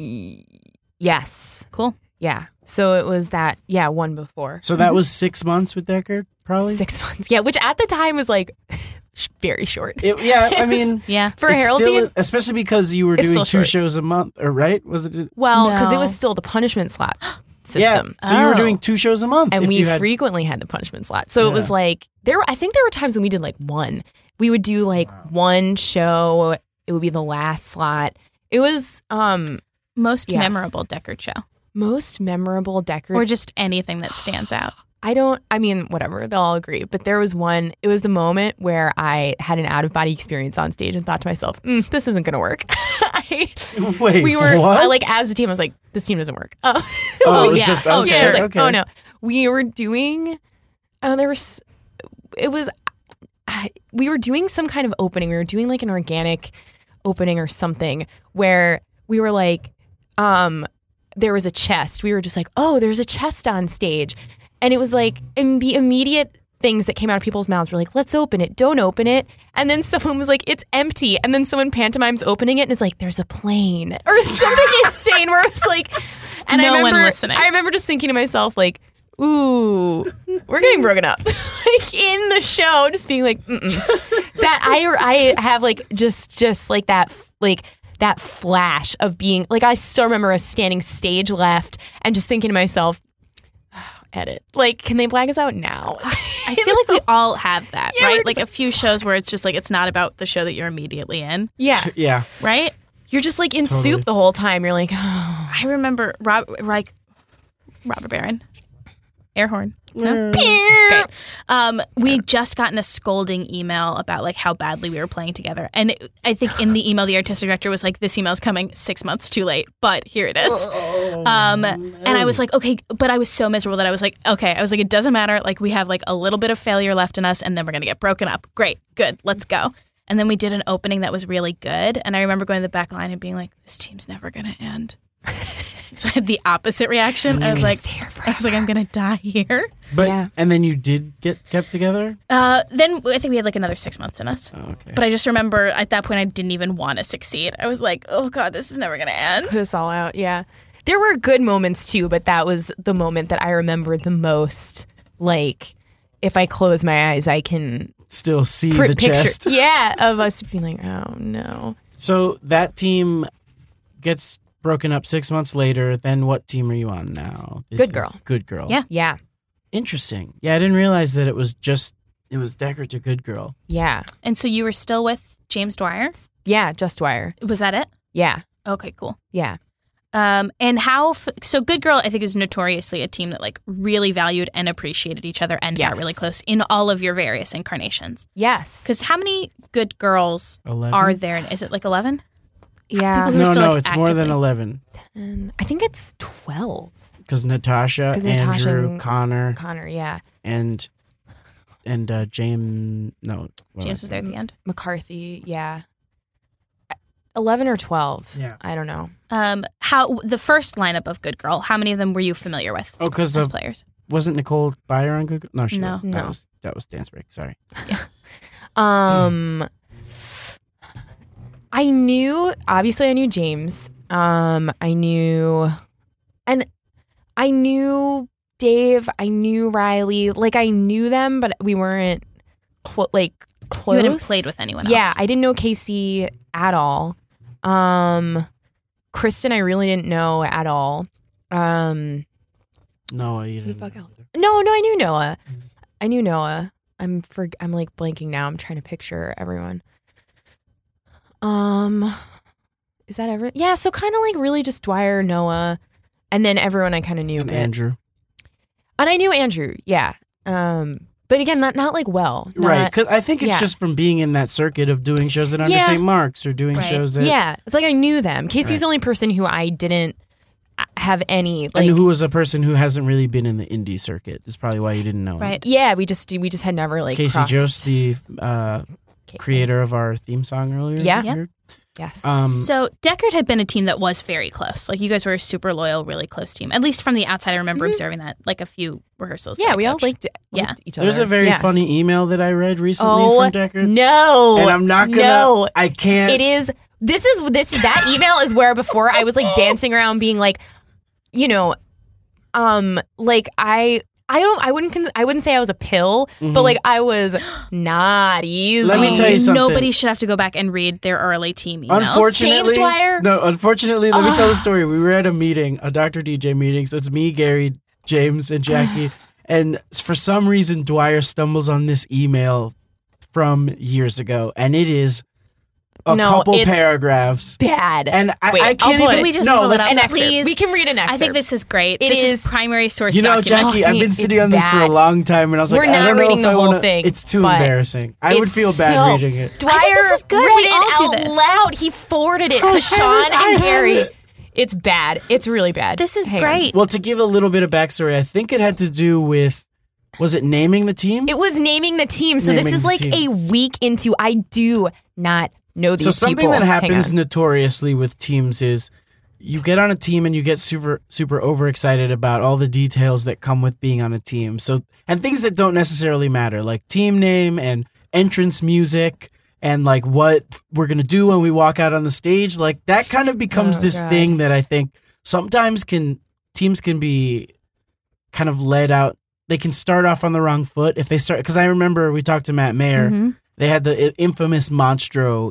Yes. Cool. Yeah. So it was that, one before. So that was 6 months with Deckard, probably? 6 months. Yeah, which at the time was like very short. I mean, for Herald team, especially because you were doing 2 shows a month, or right? Was it? Well, because it was still the punishment slot system. Yeah, so you were doing 2 shows a month, and we frequently had the punishment slot. So it was like I think there were times when we did like 1. We would do like 1 show. It would be the last slot. It was most memorable Deckard show. Most memorable Deckard, or just anything that stands out. I mean, whatever, they'll all agree. But there was one, it was the moment where I had an out-of-body experience on stage and thought to myself, this isn't going to work. We were, what? Like, as a team, I was like, this team doesn't work. It was just, okay. I was like, oh, no. We were doing, we were doing some kind of opening. We were doing like an organic opening or something where we were like, there was a chest. We were just like, oh, there's a chest on stage. And it was like, and the immediate things that came out of people's mouths were like, let's open it, don't open it. And then someone was like, it's empty. And then someone pantomimes opening it and it's like, there's a plane or something insane where it's like, and no one listening. I remember just thinking to myself, like, ooh, we're getting broken up. Like in the show, just being like, that I have like, just like that, like, that flash of being like, I still remember us standing stage left and just thinking to myself, edit. Like, can they black us out now? I feel like we all have that, right? Like a few shows where it's just like, it's not about the show that you're immediately in. Yeah. Yeah. Right? You're just like in soup the whole time. You're like, oh. I remember Robert Barron. Air horn. No? Okay. We just gotten a scolding email about like how badly we were playing together. And I think in the email, the artistic director was like, this email's coming 6 months too late, but here it is. And I was like, okay, but I was so miserable that I was like, okay, it doesn't matter. Like we have like a little bit of failure left in us and then we're going to get broken up. Great, good, let's go. And then we did an opening that was really good. And I remember going to the back line and being like, this team's never going to end. So I had the opposite reaction. I was like, I'm going to die here. But and then you did get kept together? Then I think we had like another 6 months in us. Oh, okay. But I just remember at that point I didn't even want to succeed. I was like, oh God, this is never going to end. Put us all out, yeah. There were good moments too, but that was the moment that I remember the most. Like, if I close my eyes, I can still see the chest. Yeah, of us being like, oh no. So that team gets broken up 6 months later. Then what team are you on now? Good Girl. Good Girl. Yeah. Yeah. Interesting. Yeah, I didn't realize that it was just It was Deckard to Good Girl. Yeah. And so you were still with James Dwyer? Yeah, just Dwyer. Was that it? Yeah. Okay, cool. Yeah. And how? So Good Girl, I think, is notoriously a team that like really valued and appreciated each other and got really close in all of your various incarnations. Yes. Because how many Good Girls 11? are there? Is it like 11? Yeah. People who are still, like, it's more than actively- 11. I think it's 12. Because Natasha, Andrew, Connor, yeah. and James. No, James was there at the end. McCarthy, yeah. 11 or 12. Yeah. I don't know. How the first lineup of Good Girl? How many of them were you familiar with? Oh, because as players. Wasn't Nicole Byer on Good Girl? No, she No. wasn't. No. That was Dance Break. Sorry. I knew James. I knew Dave. I knew Riley. Like, I knew them, but we weren't close. You hadn't played with anyone else. Yeah, I didn't know Casey at all. Kristen, I really didn't know at all. Noah, you didn't. No, I knew Noah. I knew Noah. I'm like blanking now. I'm trying to picture everyone. Is that everyone? Yeah, so kind of like really just Dwyer, Noah, and then everyone I kind of knew. And Andrew. And I knew Andrew, yeah. But again, not like well. Right, because I think it's just from being in that circuit of doing shows at Under St. Mark's or doing shows at... Yeah, it's like I knew them. Casey was the only person who I didn't have any... Like, and who was a person who hasn't really been in the indie circuit is probably why you didn't know him. Right. Yeah, we just had never like Casey crossed... Jost, the creator of our theme song earlier. Yeah. Yes. So Deckard had been a team that was very close. Like you guys were a super loyal, really close team. At least from the outside, I remember observing that like a few rehearsals. Yeah, that I we all coached. liked each other. There's a very funny email that I read recently from Deckard. No. And I'm not gonna... No. I can't... It is... That email is where before I was like dancing around being like, you know, like I wouldn't say I was a pill, but like I was not easy. Let me tell you something. Nobody should have to go back and read their early team emails. Unfortunately, James Dwyer? No, unfortunately, let me tell the story. We were at a meeting, a Dr. DJ meeting. So it's me, Gary, James, and Jackie. And for some reason, Dwyer stumbles on this email from years ago, and it is a couple paragraphs. Bad. And I can't Can even... we just pull it up, an excerpt. please? We can read an excerpt. I think this is great. It This is primary source. You know, document. Jackie, I've been sitting on this for a long time, and I was like, We're I not don't know reading if the I whole wanna... thing, It's too but embarrassing. I would feel bad reading it. Dwyer I think this is good. read We all do it this. out loud. He forwarded it to Sean and Gary. It's bad. It's really bad. This is Hang on. great. Well, to give a little bit of backstory, I think it had to do with... Was it naming the team? It was naming the team. So Naming this is the like team. a week into I do not know these So something people. that Hang happens on. notoriously with teams is you get on a team and you get super overexcited about all the details that come with being on a team. So and things that don't necessarily matter, like team name and entrance music and like what we're gonna do when we walk out on the stage. Like that kind of becomes this thing that I think sometimes teams can be kind of led out. They can start off on the wrong foot if they start, because I remember we talked to Matt Mayer. Mm-hmm. They had the infamous Monstro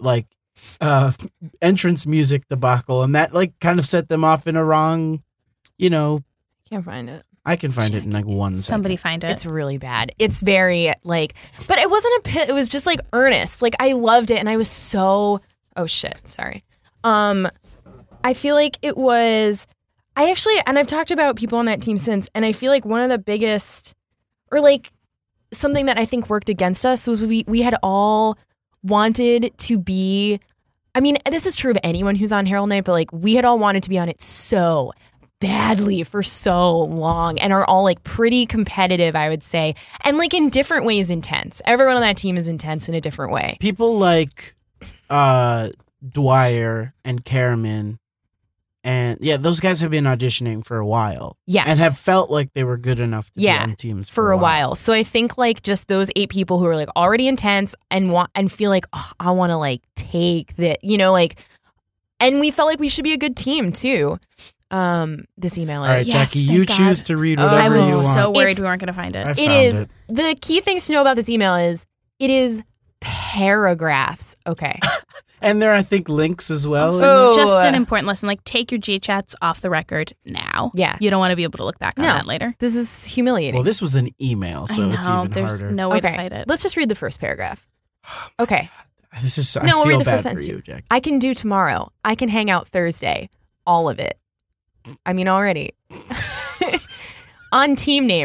entrance music debacle, and that like kind of set them off in a wrong, Can't find it. I can find it in like 1 second. Somebody find it. It's really bad. It's very like, but it wasn't a pit. It was just like earnest. Like I loved it, and I was so. Oh shit! Sorry. I feel like it was. I actually, and I've talked about people on that team since, and I feel like one of the biggest, or like something that I think worked against us was we had all wanted to be. I mean, this is true of anyone who's on Herald Night, but like we had all wanted to be on it so badly for so long and are all like pretty competitive, I would say, and like in different ways intense. Everyone on that team is intense in a different way. People like Dwyer and Karaman, and those guys have been auditioning for a while. Yes. And have felt like they were good enough to be on teams for a while. So I think like just those 8 people who are like already intense and want and feel like, oh, I want to like take that, like, and we felt like we should be a good team too. This email is. All right, Jackie, you choose to read whatever I was you want. so worried we weren't going to find it. It is. The key things to know about this email is it is paragraphs. Okay. And there are, I think, links as well. Just an important lesson. Like, take your GChats off the record now. Yeah. You don't want to be able to look back on that later. This is humiliating. Well, this was an email, so it's even there's harder. no way to fight it. Let's just read the first paragraph. Okay. This is. I we'll feel read the bad first for sentence. you, Jack. I can do tomorrow. I can hang out Thursday. All of it. I mean, already. On team names, :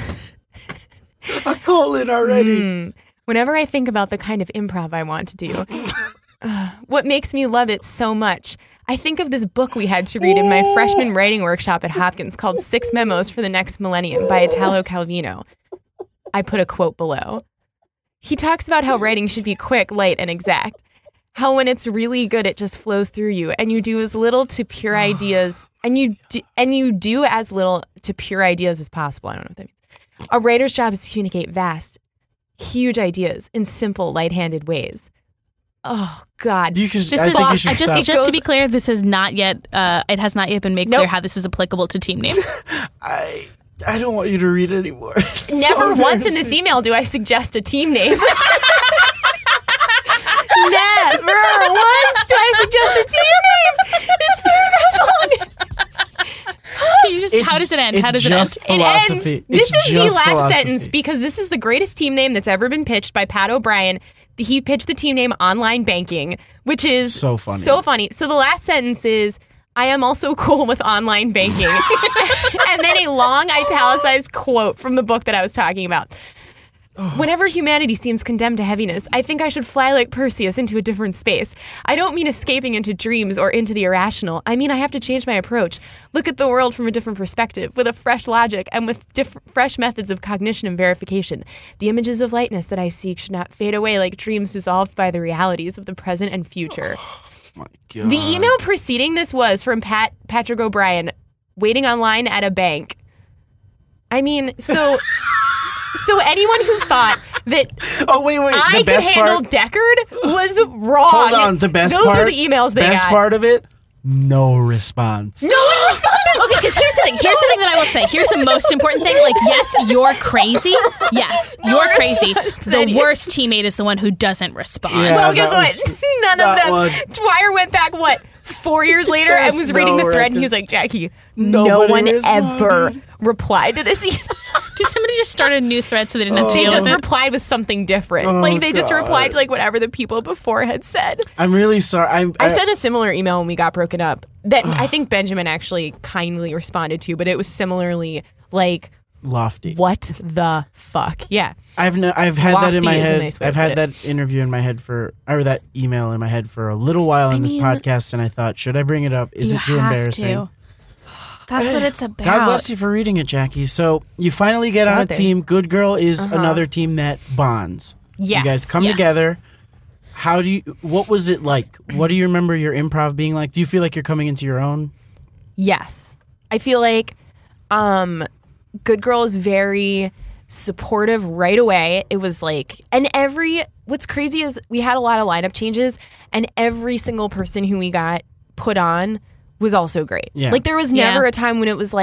A colon already. Whenever I think about the kind of improv I want to do, what makes me love it so much, I think of this book we had to read in my freshman writing workshop at Hopkins called 6 Memos for the Next Millennium by Italo Calvino. I put a quote below. He talks about how writing should be quick, light, and exact. How when it's really good, it just flows through you, and you do as little to pure ideas, and you do as little to pure ideas as possible. I don't know what that means. A writer's job is to communicate vast, huge ideas in simple, light-handed ways. Oh God! I think you should stop. Just to be clear, this has not yet. It has not yet been made clear how this is applicable to team names. I don't want you to read anymore. Never once in this email do I suggest a team name. Never once do I suggest a team name. It's paragraphs long. How does it end? How does it end? Philosophy. It ends. This is the last sentence because this is the greatest team name that's ever been pitched by Pat O'Brien. He pitched the team name Online Banking, which is so funny. So the last sentence is, I am also cool with online banking. And then a long italicized quote from the book that I was talking about. Whenever humanity seems condemned to heaviness, I think I should fly like Perseus into a different space. I don't mean escaping into dreams or into the irrational. I mean I have to change my approach, look at the world from a different perspective, with a fresh logic and with fresh methods of cognition and verification. The images of lightness that I seek should not fade away like dreams dissolved by the realities of the present and future. My God. The email preceding this was from Patrick O'Brien, waiting online at a bank. I mean, so anyone who thought that I could handle Deckard was wrong. Hold on, the best Those part. Those are the emails they got. Best part of it, no response. No one responded. Okay, because here's the thing. Here's the thing that I will say. Here's the most important thing. Like, yes, you're crazy. Yes, you're crazy. The worst teammate is the one who doesn't respond. Yeah, well, guess what? None of them. Dwyer went back, 4 years later and was reading the thread and he was like, Jackie, no one ever replied to this email. Did somebody just start a new thread so they didn't have to deal with it? They just replied with something different. They just replied to whatever the people before had said. I'm really sorry. I sent a similar email when we got broken up that I think Benjamin actually kindly responded to, but it was similarly lofty. What the fuck? Yeah. I've had lofty that in my head. Nice I've had that interview in my head or that email in my head for a little while in this podcast, and I thought, should I bring it up? Is it too embarrassing? That's what it's about. God bless you for reading it, Jackie. So you finally get on a team. Good Girl is another team that bonds. Yes. You guys come together. What was it like? What do you remember your improv being like? Do you feel like you're coming into your own? Yes. I feel like Good Girl is very supportive right away. It was what's crazy is we had a lot of lineup changes and every single person who we got put on was also great. Yeah. There was never a time when it was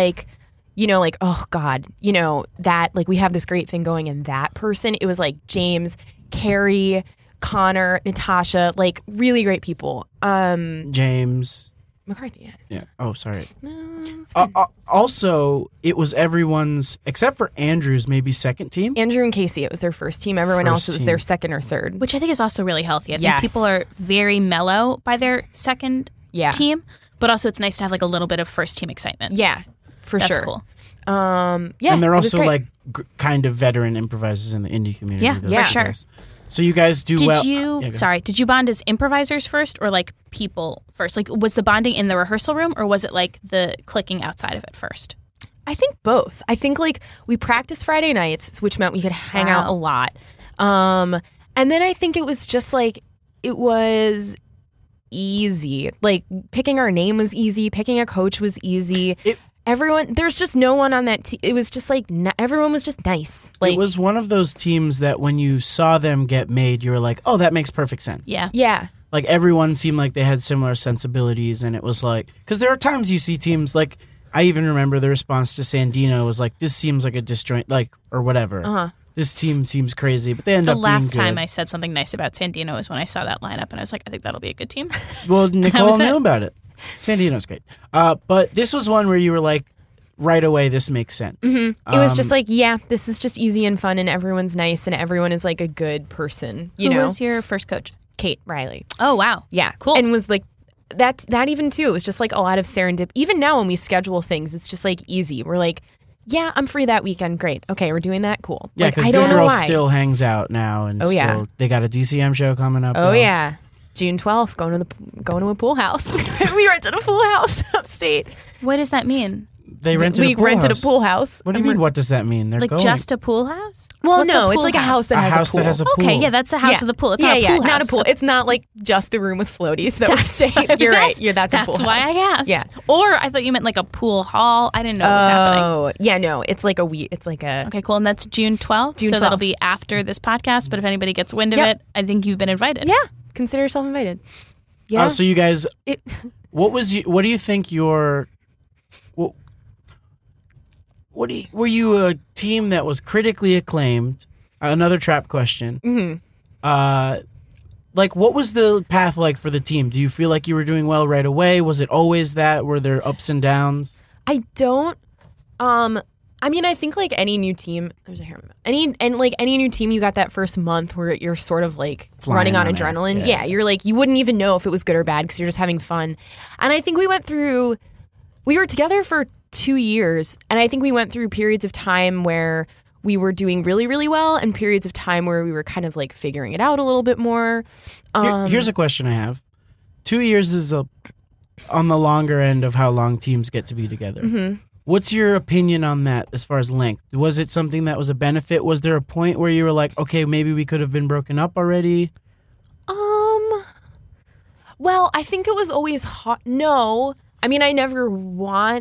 oh God, that we have this great thing going and that person. It was James, Carrie, Connor, Natasha, really great people. James McCarthy, yes. Yeah. Oh, sorry. No, also, it was everyone's, except for Andrew's, maybe second team. Andrew and Casey, it was their first team. Everyone else was their second or third. Which I think is also really healthy. I think people are very mellow by their second team, but also it's nice to have a little bit of first team excitement. Yeah, for sure. That's cool. And they're also kind of veteran improvisers in the indie community. Yeah, for sure. So you guys do well. Did you bond as improvisers first or people first? Was the bonding in the rehearsal room or was it the clicking outside of it first? I think both. I think we practiced Friday nights, which meant we could hang out a lot. And then I think it was just it was easy. Picking our name was easy. Picking a coach was easy. Everyone, there's just no one on that team. It was just everyone was just nice. It was one of those teams that when you saw them get made, you were like, oh, that makes perfect sense. Yeah. Yeah. Everyone seemed like they had similar sensibilities, and it was because there are times you see teams I even remember the response to Sandino was this seems like a disjoint, or whatever. this team seems crazy, but they end up being good. The last time I said something nice about Sandino was when I saw that lineup, and I was like, I think that'll be a good team. Well, Nicole knew about it. Sandino's great. But this was one where you were like, right away, this makes sense. Mm-hmm. It was just like, yeah, this is just easy and fun, and everyone's nice, and everyone is like a good person. Who was your first coach? Kate Riley. Oh, wow. Yeah. Cool. And was like, that even too, it was just like a lot of serendip. Even now when we schedule things, it's just like easy. We're like, yeah, I'm free that weekend. Great. Okay, we're doing that. Cool. Yeah, because Good Girl still hangs out now, and they got a DCM show coming up. Oh yeah, June 12th, going to a pool house. We rented a pool house upstate. What does that mean? We rented a pool house. What do you mean? What does that mean? They're like going. Just a pool house? Well, no, it's like a house that has a pool. That has a pool. Okay, yeah, that's a house with a pool. It's not a pool house. Not a pool. It's not like just the room with floaties that we're staying. You're right. That's a pool house. That's why I asked. Yeah. Or I thought you meant like a pool hall. I didn't know what was happening. Oh, yeah, no, it's like a. Okay, cool. And that's June 12th. So that'll be after this podcast. But if anybody gets wind of it, I think you've been invited. Yeah, consider yourself invited. Yeah. So you guys, what do you think your? Were you a team that was critically acclaimed? Another trap question. Mm-hmm. Like, what was the path like for the team? Do you feel like you were doing well right away? Was it always that? Were there ups and downs? I don't. I mean, I think like any new team, any new team, you got that first month where you're sort of like running on adrenaline. Yeah, you're like, you wouldn't even know if it was good or bad because you're just having fun. And I think we were together for 2 years, and I think we went through periods of time where we were doing really, really well and periods of time where we were kind of like figuring it out a little bit more. Here's a question I have. 2 years is on the longer end of how long teams get to be together. Mm-hmm. What's your opinion on that as far as length? Was it something that was a benefit? Was there a point where you were like, okay, maybe we could have been broken up already? Well, I think it was always hot. No. I mean, I never wanted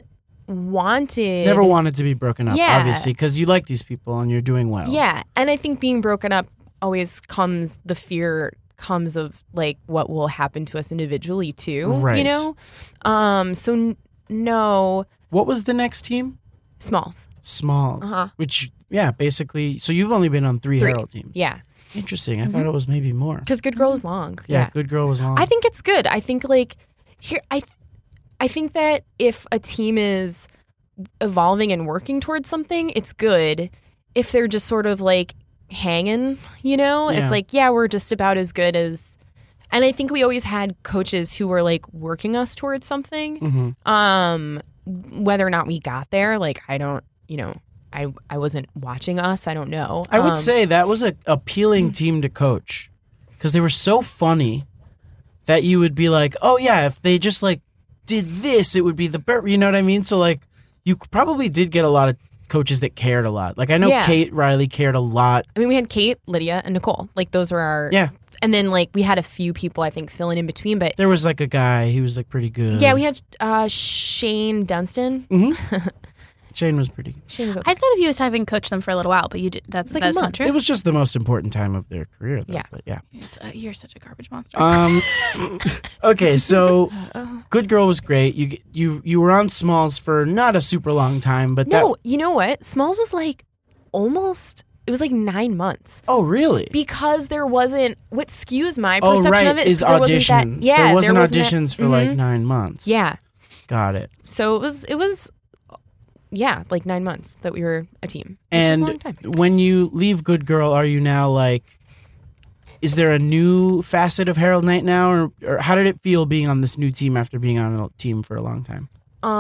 to be broken up, obviously, because you like these people and you're doing well. Yeah, and I think being broken up always the fear comes of like what will happen to us individually too, right. You know? No. What was the next team? Smalls. Uh-huh. Which, basically, so you've only been on three Herald teams. Yeah. Interesting. I thought it was maybe more. Because Good Girl was long. Yeah, Good Girl was long. I think it's good. I think like I think that if a team is evolving and working towards something, it's good. If they're just sort of like hanging, it's like, we're just about as good as. And I think we always had coaches who were like working us towards something. Mm-hmm. Whether or not we got there, like I don't, I wasn't watching us. I don't know. I would say that was an appealing team to coach because they were so funny that you would be like, oh yeah, if they just like did this, it would be you know what I mean? So like you probably did get a lot of coaches that cared a lot. Like I know Kate Riley cared a lot. I mean, we had Kate, Lydia, and Nicole. Like those were our And then like we had a few people I think filling in between, but there was like a guy he was like pretty good. Yeah, we had Shane Dunstan. Mm-hmm. Shane was pretty good. Shane was okay. I thought of you as having coached them for a little while, but you did. That's not true. It was just the most important time of their career, though. Yeah, but yeah. You're such a garbage monster. Okay, so Good Girl was great. You were on Smalls for not a super long time, but you know what? Smalls was like almost. It was like 9 months. Oh, really? Because there wasn't. What skews my perception of it is auditions. There wasn't auditions for like 9 months. Yeah. Got it. So it was. Yeah, like 9 months that we were a team. And which is a long time. When you leave Good Girl, are you now like, is there a new facet of Herald Night now? Or how did it feel being on this new team after being on a team for a long time?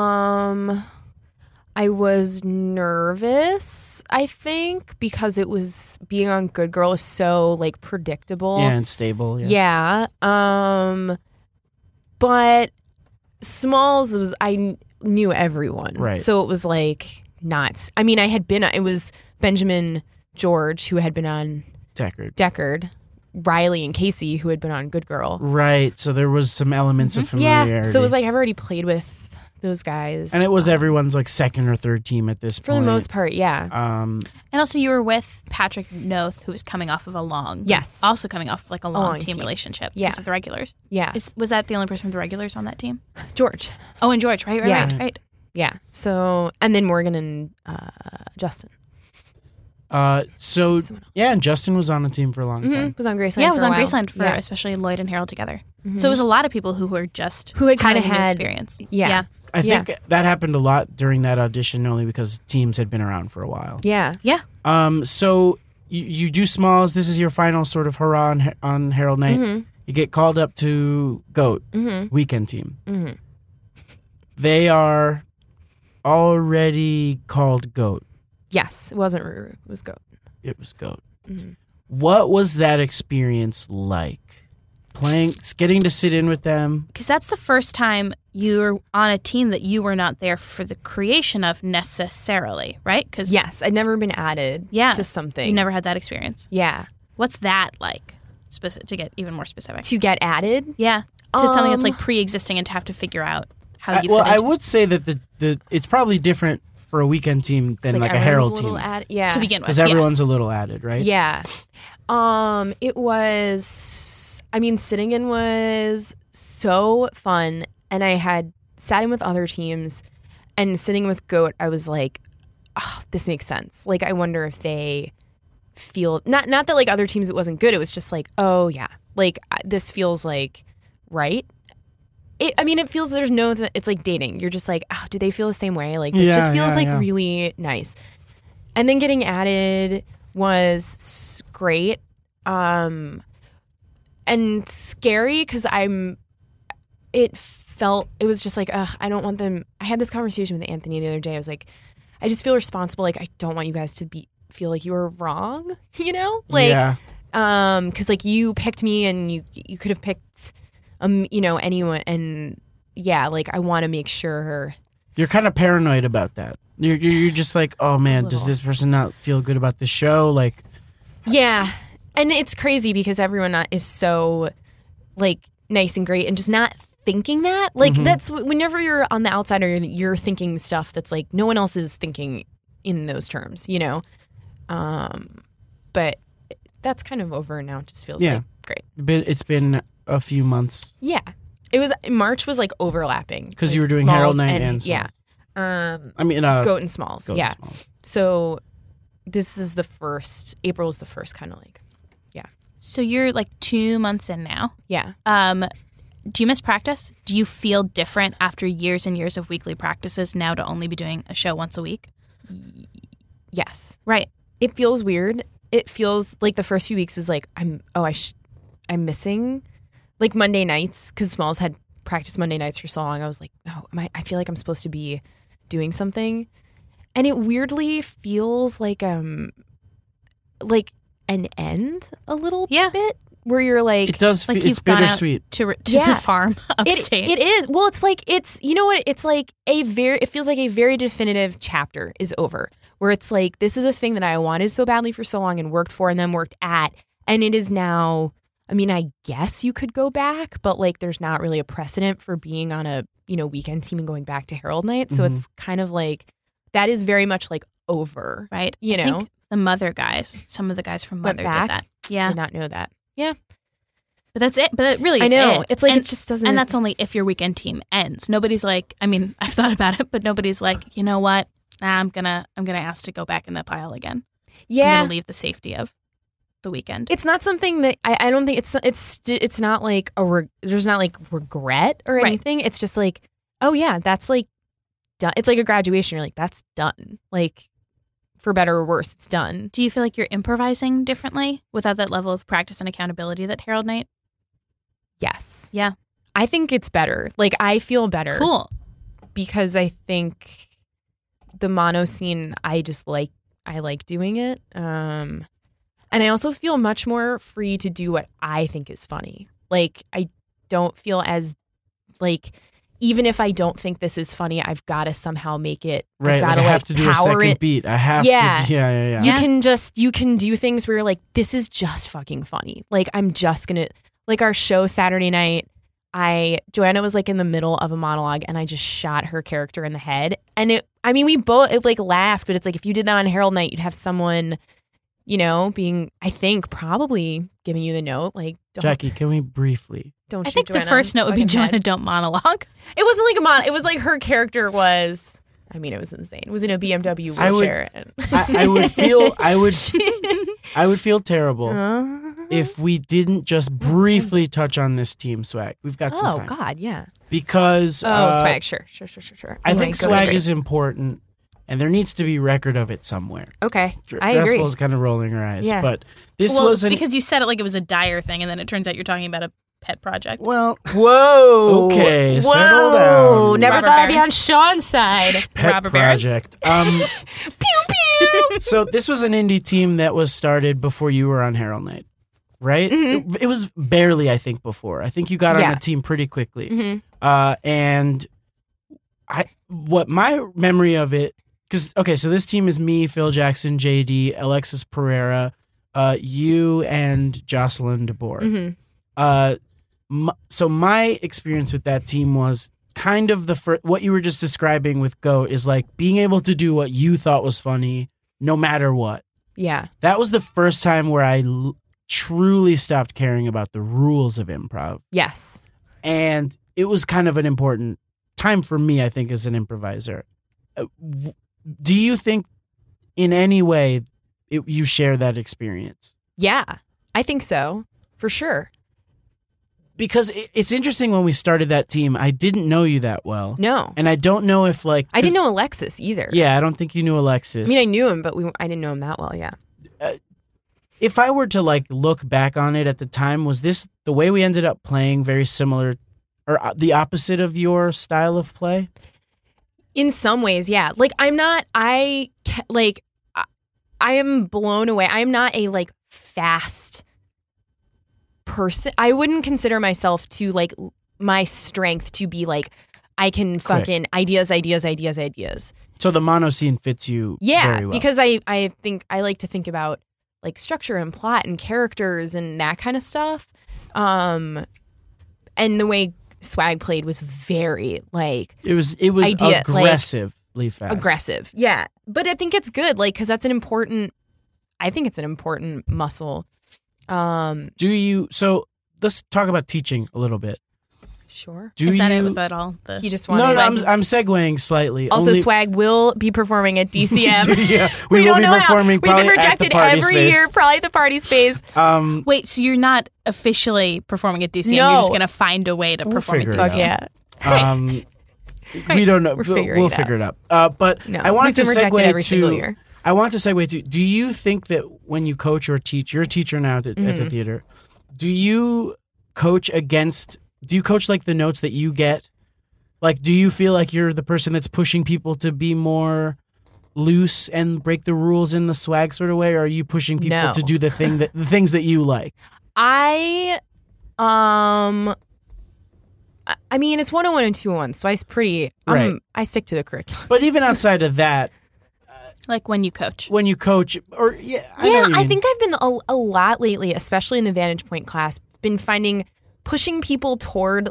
I was nervous, I think, because it was being on Good Girl is so like predictable. Yeah, and stable. Yeah. But Smalls I knew everyone. Right. So it was like not. I mean, it was Benjamin George who had been on Deckard, Riley and Casey who had been on Good Girl. Right. So there was some elements of familiarity. Yeah. So it was like I've already played with those guys. And it was everyone's like second or third team at this point. For the most part, yeah. And also you were with Patrick Noth, who was coming off of a long team relationship. Yeah. With the regulars. Yeah. Was that the only person with the regulars on that team? George. Oh, and George. Right. Yeah. So, and then Morgan and Justin. And Justin was on the team for a long time. Was on Graceland. Yeah, was for a on while. Graceland for especially Lloyd and Harold together. So it was a lot of people who were just who had kind of having new had experience. Yeah. I think that happened a lot during that audition, only because teams had been around for a while. Yeah. So you do Smalls. This is your final sort of hurrah on Herald Night. You get called up to GOAT, weekend team. They are already called GOAT. Yes, it wasn't Ruru. It was GOAT. It was GOAT. What was that experience like? Getting to sit in with them? Because that's the first time you were on a team that you were not there for the creation of necessarily, right? Cause yes, I'd never been added to something. You never had that experience. Yeah. What's that like? To get even more specific. To get added? Yeah. To something that's like pre-existing and to have to figure out how you fit I into would say that the it's probably different for a weekend team than like a Herald team. To begin with. Because everyone's a little added, right? Yeah. It was... I mean, sitting in was so fun, and I had sat in with other teams, and sitting with GOAT, I was like, oh, this makes sense. Like, I wonder if they feel, not that like other teams it wasn't good, it was just like, oh yeah, like this feels like right. It feels there's no, it's like dating. You're just like, oh, do they feel the same way? Like, this just feels really nice. And then getting added was great. And scary because it was just like, ugh, I don't want them. I had this conversation with Anthony the other day. I was like, I just feel responsible. Like, I don't want you guys to feel like you were wrong, you know? Like, because like you picked me and you could have picked, anyone. And yeah, like I want to make sure. You're kind of paranoid about that. You're just like, oh man, does this person not feel good about the show? Like, yeah. And it's crazy because everyone is so, like, nice and great and just not thinking that. Like, that's whenever you're on the outside or you're thinking stuff that's, like, no one else is thinking in those terms, you know? But that's kind of over now. It just feels like great. It's been a few months. Yeah. March was, like, overlapping. Because like, you were doing Smalls Herald Night and Smalls. Yeah. GOAT and Smalls. Goat yeah. and Smalls. So this is April was the first kind of, like, So you're like 2 months in now. Yeah. Do you miss practice? Do you feel different after years and years of weekly practices now to only be doing a show once a week? Yes. Right. It feels weird. It feels like the first few weeks was like, I'm missing like Monday nights because Smalls had practiced Monday nights for so long. I was like, oh, I feel like I'm supposed to be doing something. And it weirdly feels like an end a little bit where you're like, it does. Like it's bittersweet to the farm upstate. It is. Well, it's like you know what? It's like it feels like a very definitive chapter is over. Where it's like this is a thing that I wanted so badly for so long and worked for and then worked at, and it is now. I mean, I guess you could go back, but like there's not really a precedent for being on a weekend team and going back to Herald Night. So it's kind of like that is very much like over, right? I think the Mother guys, some of the guys from Mother did that. Yeah, I did not know that. Yeah, but that's it. But it really is. I know. It. It's like and, it just doesn't. And that's only if your weekend team ends. Nobody's like. I mean, I've thought about it, but nobody's like. You know what? I'm gonna ask to go back in the pile again. Yeah, I'm gonna leave the safety of the weekend. It's not something that I don't think it's not like there's not like regret or anything. Right. It's just like, oh yeah, that's like done. It's like a graduation. You're like, that's done. Like. For better or worse, it's done. Do you feel like you're improvising differently without that level of practice and accountability that Herald Night? Yes. Yeah. I think it's better. Like, I feel better. Cool. Because I think the mono scene, I like doing it. And I also feel much more free to do what I think is funny. Like, I don't feel as, like... Even if I don't think this is funny, I've got to somehow make it. Right, I've got to I have to do a second beat. I have to. Yeah. You can do things where you're like, this is just fucking funny. Like I'm just gonna like our show Saturday night. Joanna was like in the middle of a monologue, and I just shot her character in the head. And we both like laughed, but it's like if you did that on Herald Night, you'd have someone, being I think probably giving you the note like, Jackie, can we briefly? I think the first note would be Joanna, don't monologue. It wasn't like a it was like her character was. I mean, it was insane. It was in a BMW wheelchair. I would feel terrible if we didn't just briefly touch on this team swag. We've got some time. Oh God, yeah. Because swag, sure. I think swag is important, and there needs to be record of it somewhere. Okay, I agree. Decibel's kind of rolling her eyes, Yeah. but this wasn't because you said it like it was a dire thing, and then it turns out you're talking about a pet project. Well, whoa. Okay, settle down. Never Robert thought I'd be Barry. on Sean's side. Pet Robert Barry. project. Pew pew. So this was an indie team that was started before you were on Herald Night, right? Mm-hmm. It was barely, I think, before. I think you got on Yeah. the team pretty quickly. Mhm. And what my memory of it, so this team is me, Phil Jackson, JD, Alexis Pereira, you, and Jocelyn DeBoer. Mhm. So my experience with that team was kind of what you were just describing with GOAT is like being able to do what you thought was funny no matter what. Yeah. That was the first time where I truly stopped caring about the rules of improv. Yes. And it was kind of an important time for me, I think, as an improviser. Do you think in any way you share that experience? Yeah, I think so, for sure. Because it's interesting, when we started that team, I didn't know you that well. No. And I don't know if I didn't know Alexis either. Yeah, I don't think you knew Alexis. I mean, I knew him, but I didn't know him that well, yeah. If I were to look back on it at the time, was this the way we ended up playing very similar or the opposite of your style of play? In some ways, yeah. Like, I am blown away. I'm not a fast person. I wouldn't consider myself to my strength to be I can fucking ideas. So the mono scene fits you very well. Because I think I like to think about structure and plot and characters and that kind of stuff. And the way Swag played was very it was aggressively fast. Aggressive. Yeah. But I think it's good because that's I think it's an important muscle. So let's talk about teaching a little bit. Sure. Was that all? He just wants I'm segueing slightly. Also, Swag will be performing at DCM. Yeah, we will be performing We've been probably rejected at the party every space. year, probably at the party space. Wait, so you're not officially performing at DCM? No. You're just going to find a way to perform at figure it DCM? Fuck yeah. We don't know. We'll figure it out. But No, I wanted to we've been rejected every single segue year. to. Do you think that when you coach or teach, you're a teacher now at the theater? Do you coach against? Do you coach the notes that you get? Do you feel like you're the person that's pushing people to be more loose and break the rules in the Swag sort of way, or are you pushing people to do the things that you like? I mean, it's 101 and 201, so I stick to the curriculum. But even outside of that, when you coach, or I think I've been a lot lately, especially in the Vantage Point class, been finding pushing people toward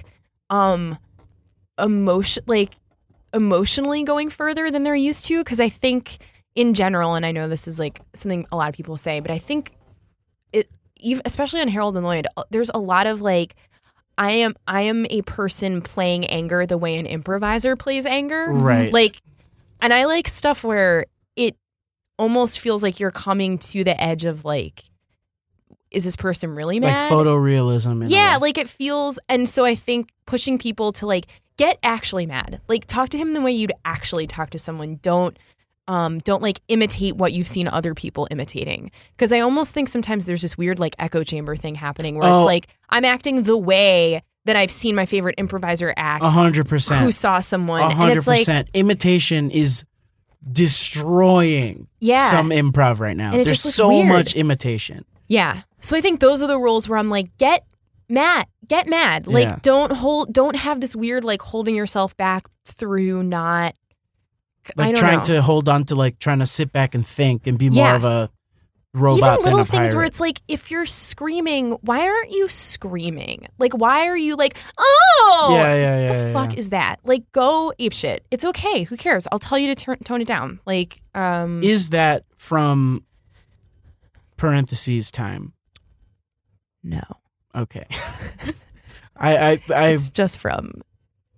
emotionally going further than they're used to, because I think in general, and I know this is something a lot of people say, but I think especially on Harold and Lloyd, there's a lot of I am a person playing anger the way an improviser plays anger, right? And I like stuff where it almost feels like you're coming to the edge of is this person really mad? Photorealism. It feels, and so I think pushing people to get actually mad, talk to him the way you'd actually talk to someone. Don't imitate what you've seen other people imitating, because I almost think sometimes there's this weird echo chamber thing happening where it's I'm acting the way that I've seen my favorite improviser act 100%. who saw someone 100%. and it's imitation is destroying some improv right now. There's so weird. much imitation. Yeah. So I think those are the rules where I'm get mad. Don't have this weird holding yourself back through not trying to hold on to trying to sit back and think and be more of a robot. Even little than a things pirate. where it's if you're screaming, why aren't you screaming? Why are you oh the fuck is that? Go apeshit. It's okay. Who cares? I'll tell you to tone it down. Is that from parentheses time? No. Okay. I've it's just from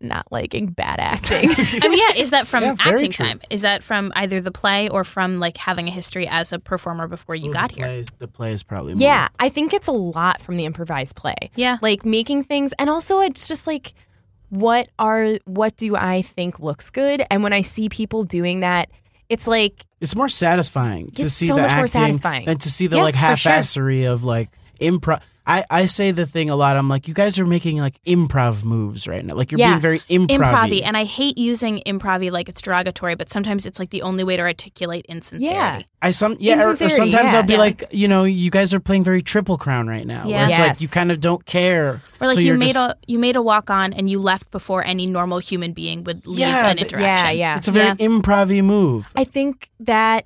not liking bad acting. I mean, yeah, is that from acting true. time? Is that from either the play or from like having a history as a performer before you got here? The play is probably more. Yeah, I think it's a lot from the improvised play. Yeah. Like making things, and also it's just like, what do I think looks good? And when I see people doing that, it's like, It's more satisfying to It's see so the much more acting satisfying. than to see the Yeah, like for sure. half-assery of like improv. I say the thing a lot. I'm like, you guys are making like improv moves right now. Like you're being very improv-y. And I hate using improv-y like it's derogatory, but sometimes it's like the only way to articulate insincerity. Or sometimes Insincerity, I'll be yeah. like, you guys are playing very Triple Crown right now. Yeah. Where it's Yes. like you kind of don't care. Or like so you you're made a walk on and you left before any normal human being would leave an interaction. Yeah. It's a very improv-y move. I think that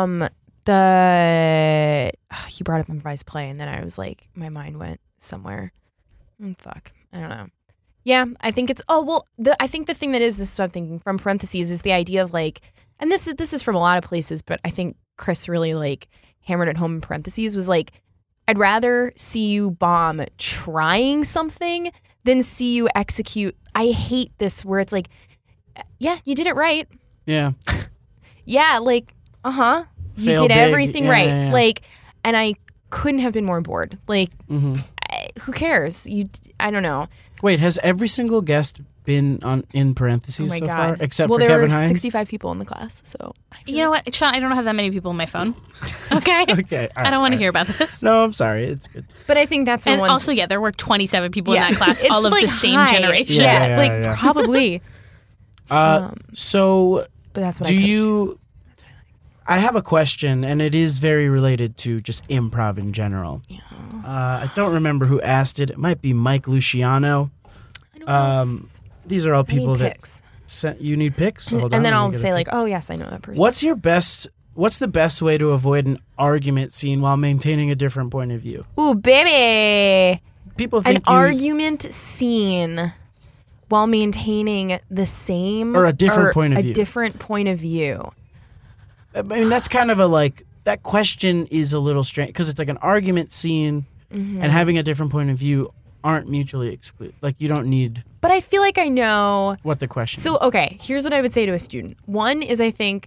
you brought up improvised play, and then I was like, my mind went somewhere. Fuck, I don't know. Yeah, I think it's. I think the thing this is what I'm thinking from parentheses is the idea of like, and this is from a lot of places, but I think Chris really like hammered it home in parentheses was like, I'd rather see you bomb trying something than see you execute. I hate this where it's like, yeah, you did it right. Yeah. Yeah, like, you Fail did big. everything Yeah, right. yeah, yeah. Like, and I couldn't have been more bored. Like, Mm-hmm. who cares? I don't know. Wait, has every single guest been in parentheses Oh my so God. far? Except well, for there Kevin were Hines? 65 people in the class, so. You know what, Sean? I don't have that many people on my phone. Okay. Okay. I don't want to hear about this. No, I'm sorry. It's good. But I think that's the And one. also, yeah, there were 27 people in that class, It's all of like the same high. generation. Yeah, Yeah. probably. So, But that's what do I could've you? I have a question, and it is very related to just improv in general. Yeah. I don't remember who asked it. It might be Mike Luciano. I don't know. These are all I need people that picks. sent. You need picks. So hold on, And then let me I'll get a say pick. like, oh yes, I know that person. What's the best way to avoid an argument scene while maintaining a different point of view? Ooh, baby. People think An argument scene while maintaining the same Or a different point of a view. different point of view. I mean, that's kind of a like that question is a little strange because it's like an argument scene Mm-hmm. and having a different point of view aren't mutually exclusive. Like you don't need But I feel like I know. what the question So is. okay, here's what I would say to a student. One is I think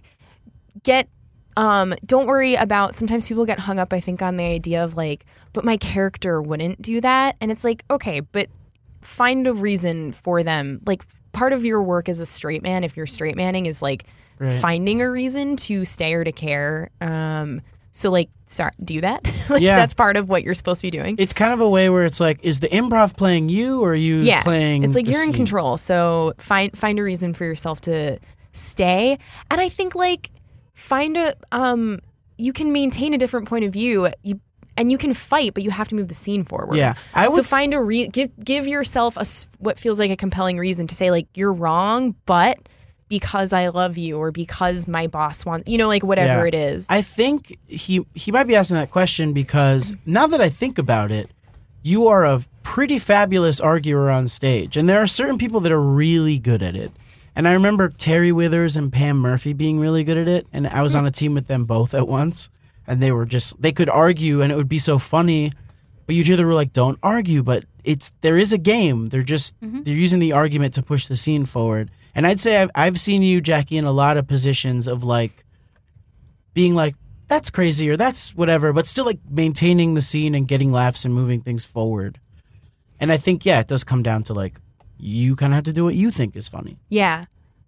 don't worry about, sometimes people get hung up I think on the idea of like, but my character wouldn't do that, and it's like, okay, but find a reason for them. Like part of your work as a straight man, if you're straight manning, is like Right. finding a reason to stay or to care. So like do that. Like Yeah. that's part of what you're supposed to be doing. It's kind of a way where it's like, is the improv playing you or are you playing it's like the you're in scene? control, so find a reason for yourself to stay. And I think like find a you can maintain a different point of view, and you can fight, but you have to move the scene forward. Yeah. So find a give yourself what feels like a compelling reason to say like, you're wrong, but because I love you, or because my boss wants, like whatever Yeah. it is. I think he might be asking that question because now that I think about it, you are a pretty fabulous arguer on stage. And there are certain people that are really good at it. And I remember Terry Withers and Pam Murphy being really good at it. And I was on a team with them both at once. And they could argue and it would be so funny. But you'd hear the rule like, don't argue. But there is a game. They're just, they're using the argument to push the scene forward. And I'd say I've seen you, Jackie, in a lot of positions of like being like, that's crazy or that's whatever, but still like maintaining the scene and getting laughs and moving things forward. And I think, yeah, it does come down to like, you kind of have to do what you think is funny. yeah.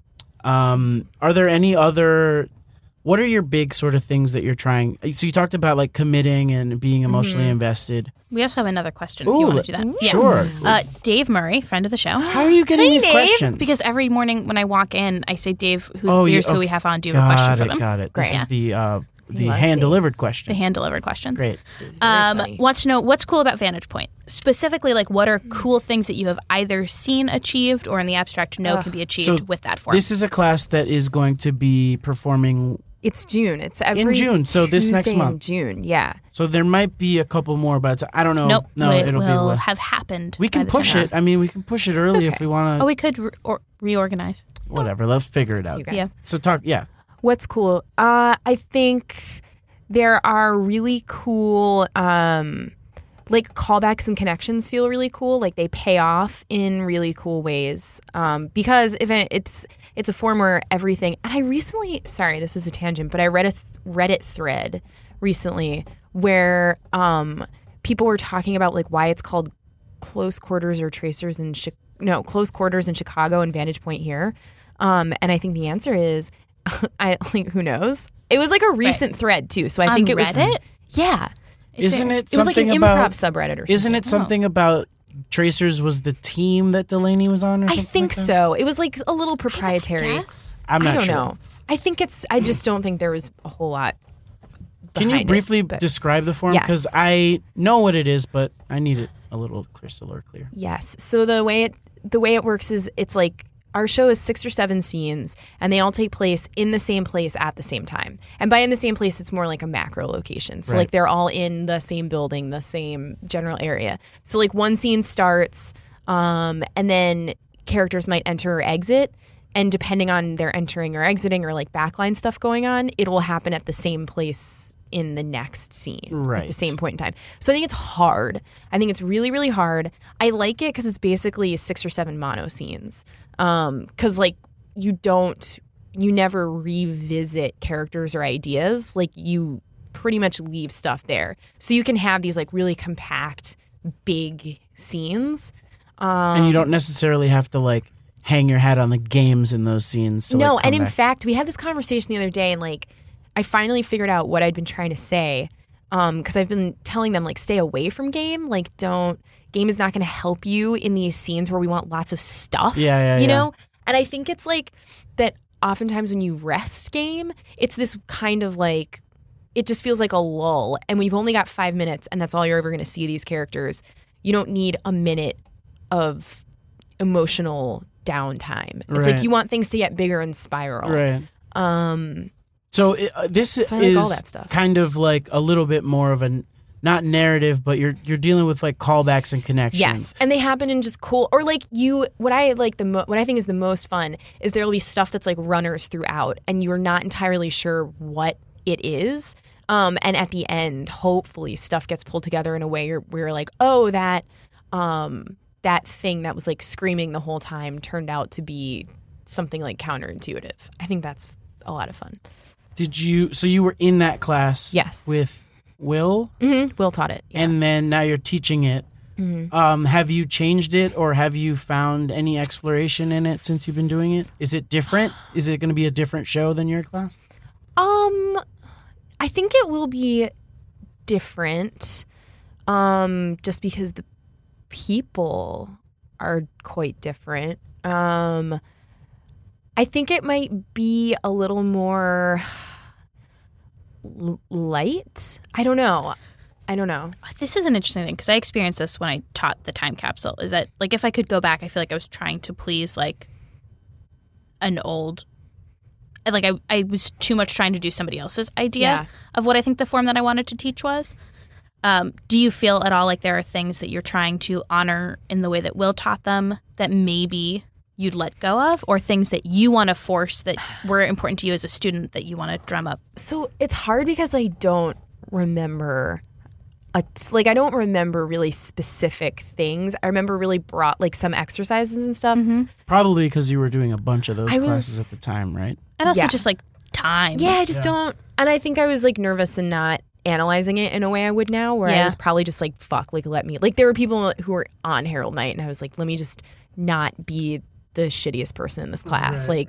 Are there any other, what are your big sort of things that you're trying? So you talked about like committing and being emotionally invested. We also have another question if Ooh, you want to do that. Sure. Dave Murray, friend of the show. How are you getting these Dave. questions? Because every morning when I walk in, I say, Dave, here's who we have on. Do you have got a question for it, them? Got it. Great. This is the love hand-delivered question. The hand-delivered questions. Great. Funny. Wants to know what's cool about Vantage Point. Specifically, like what are cool things that you have either seen achieved or in the abstract know can be achieved So with that form. This is a class that is going to be performing. It's June. It's every June, so this next Tuesday in month. June. Yeah. So there might be a couple more, but I don't know. Nope. No, it it'll will be. have happened. We by can the push time it. I mean, we can push it early if okay. we want to. Oh, we could reorganize. Whatever. Let's figure it out. You guys. Yeah. So talk. Yeah. What's cool? I think there are really cool like callbacks and connections feel really cool. Like they pay off in really cool ways because it's a form where everything. And I recently, sorry, this is a tangent, but I read a Reddit thread recently where people were talking about like why it's called Close Quarters or Tracers in Close Quarters in Chicago and Vantage Point here. And I think the answer is, who knows? It was like a recent thread too, so I think it was Reddit? Yeah. Isn't it It was like an something improv about subreddit or something. Isn't it something about Tracers was the team that Delaney was on? Or I something think like that? so. It was like a little proprietary. I'm not I don't sure. know. I just don't think there was a whole lot. Can you behind briefly it, but- describe the form? Yes. Because I know what it is, but I need it a little crystal or clear. Yes. So the way it works is it's like our show is 6 or 7 scenes, and they all take place in the same place at the same time. And by in the same place, it's more like a macro location. So Right. like they're all in the same building, the same general area. So like one scene starts, and then characters might enter or exit. And depending on their entering or exiting or like backline stuff going on, it will happen at the same place in the next scene at Right. the same point in time. So I think it's hard. I think it's really, really hard. I like it because it's basically 6 or 7 mono scenes. Because like you never revisit characters or ideas. Like you pretty much leave stuff there. So you can have these like really compact, big scenes. And you don't necessarily have to like hang your hat on the games in those scenes. To, No, like, and come in back. fact, we had this conversation the other day, and like I finally figured out what I'd been trying to say. Because I've been telling them like stay away from game. Like game is not going to help you in these scenes where we want lots of stuff. Yeah, you know. And I think it's like that. Oftentimes when you rest game, it's this kind of like it just feels like a lull. And when you've only got 5 minutes, and that's all you're ever going to see these characters, you don't need a minute of emotional downtime. It's Right. like you want things to get bigger and spiral. Right. So this So I like is all that stuff. kind of like a little bit more of a not narrative, but you're dealing with like callbacks and connections. Yes, and they happen in just cool or like what I like what I think is the most fun is there'll be stuff that's like runners throughout, and you're not entirely sure what it is. And at the end, hopefully, stuff gets pulled together in a way where you're like, oh, that thing that was like screaming the whole time turned out to be something like counterintuitive. I think that's a lot of fun. So you were in that class? Yes. With Will? Mm-hmm. Will taught it. Yeah. And then now you're teaching it. Mm-hmm. Have you changed it, or have you found any exploration in it since you've been doing it? Is it different? Is it going to be a different show than your class? I think it will be different, just because the people are quite different. I think it might be a little more light. I don't know. This is an interesting thing because I experienced this when I taught the time capsule. Is that like if I could go back, I feel like I was trying to please like an old, like I was too much trying to do somebody else's idea of what I think the form that I wanted to teach was. Do you feel at all like there are things that you're trying to honor in the way that Will taught them that maybe you'd let go of, or things that you want to force that were important to you as a student that you want to drum up? So it's hard because I don't remember I don't remember really specific things. I remember really broad, like some exercises and stuff. Mm-hmm. Probably because you were doing a bunch of those I classes was- at the time, right? And also Yeah. just like time. Yeah, I just don't. And I think I was like nervous and not analyzing it in a way I would now, where I Yeah. was probably just like, fuck, like let me. Like there were people who were on Herald Night, and I was like, let me just not be the shittiest person in this class. Right,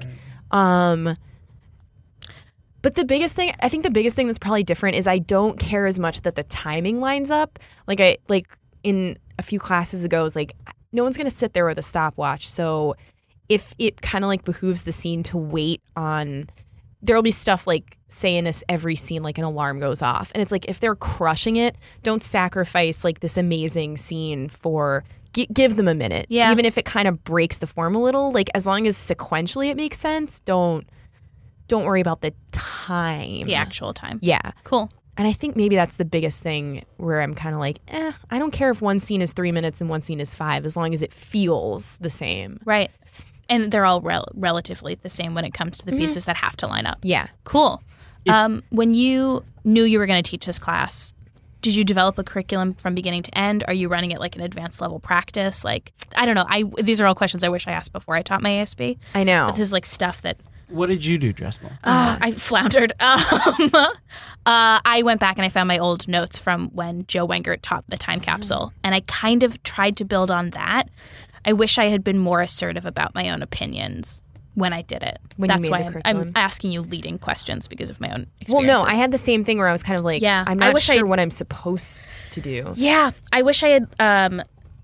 But the biggest thing that's probably different is I don't care as much that the timing lines up. Like in a few classes ago, it was like no one's gonna sit there with a stopwatch. So if it kind of like behooves the scene to wait on, there'll be stuff like say in every scene like an alarm goes off, and it's like if they're crushing it, don't sacrifice like this amazing scene for. Give them a minute, even if it kind of breaks the form a little. Like as long as sequentially it makes sense, don't worry about the time. The actual time. Yeah. Cool. And I think maybe that's the biggest thing where I'm kind of like, I don't care if one scene is 3 minutes and one scene is 5, as long as it feels the same. Right. And they're all relatively the same when it comes to the pieces that have to line up. Yeah. Cool. When you knew you were going to teach this class, did you develop a curriculum from beginning to end? Are you running it like an advanced level practice? Like, I don't know. These are all questions I wish I asked before I taught my ASB. I know. But this is like stuff that... What did you do, Dressel? I floundered. I went back and I found my old notes from when Joe Wengert taught the time capsule. And I kind of tried to build on that. I wish I had been more assertive about my own opinions when I did it. That's why I'm asking you leading questions because of my own experiences. Well, no, I had the same thing where I was kind of like, I'm not sure what I'm supposed to do. Yeah. I wish I had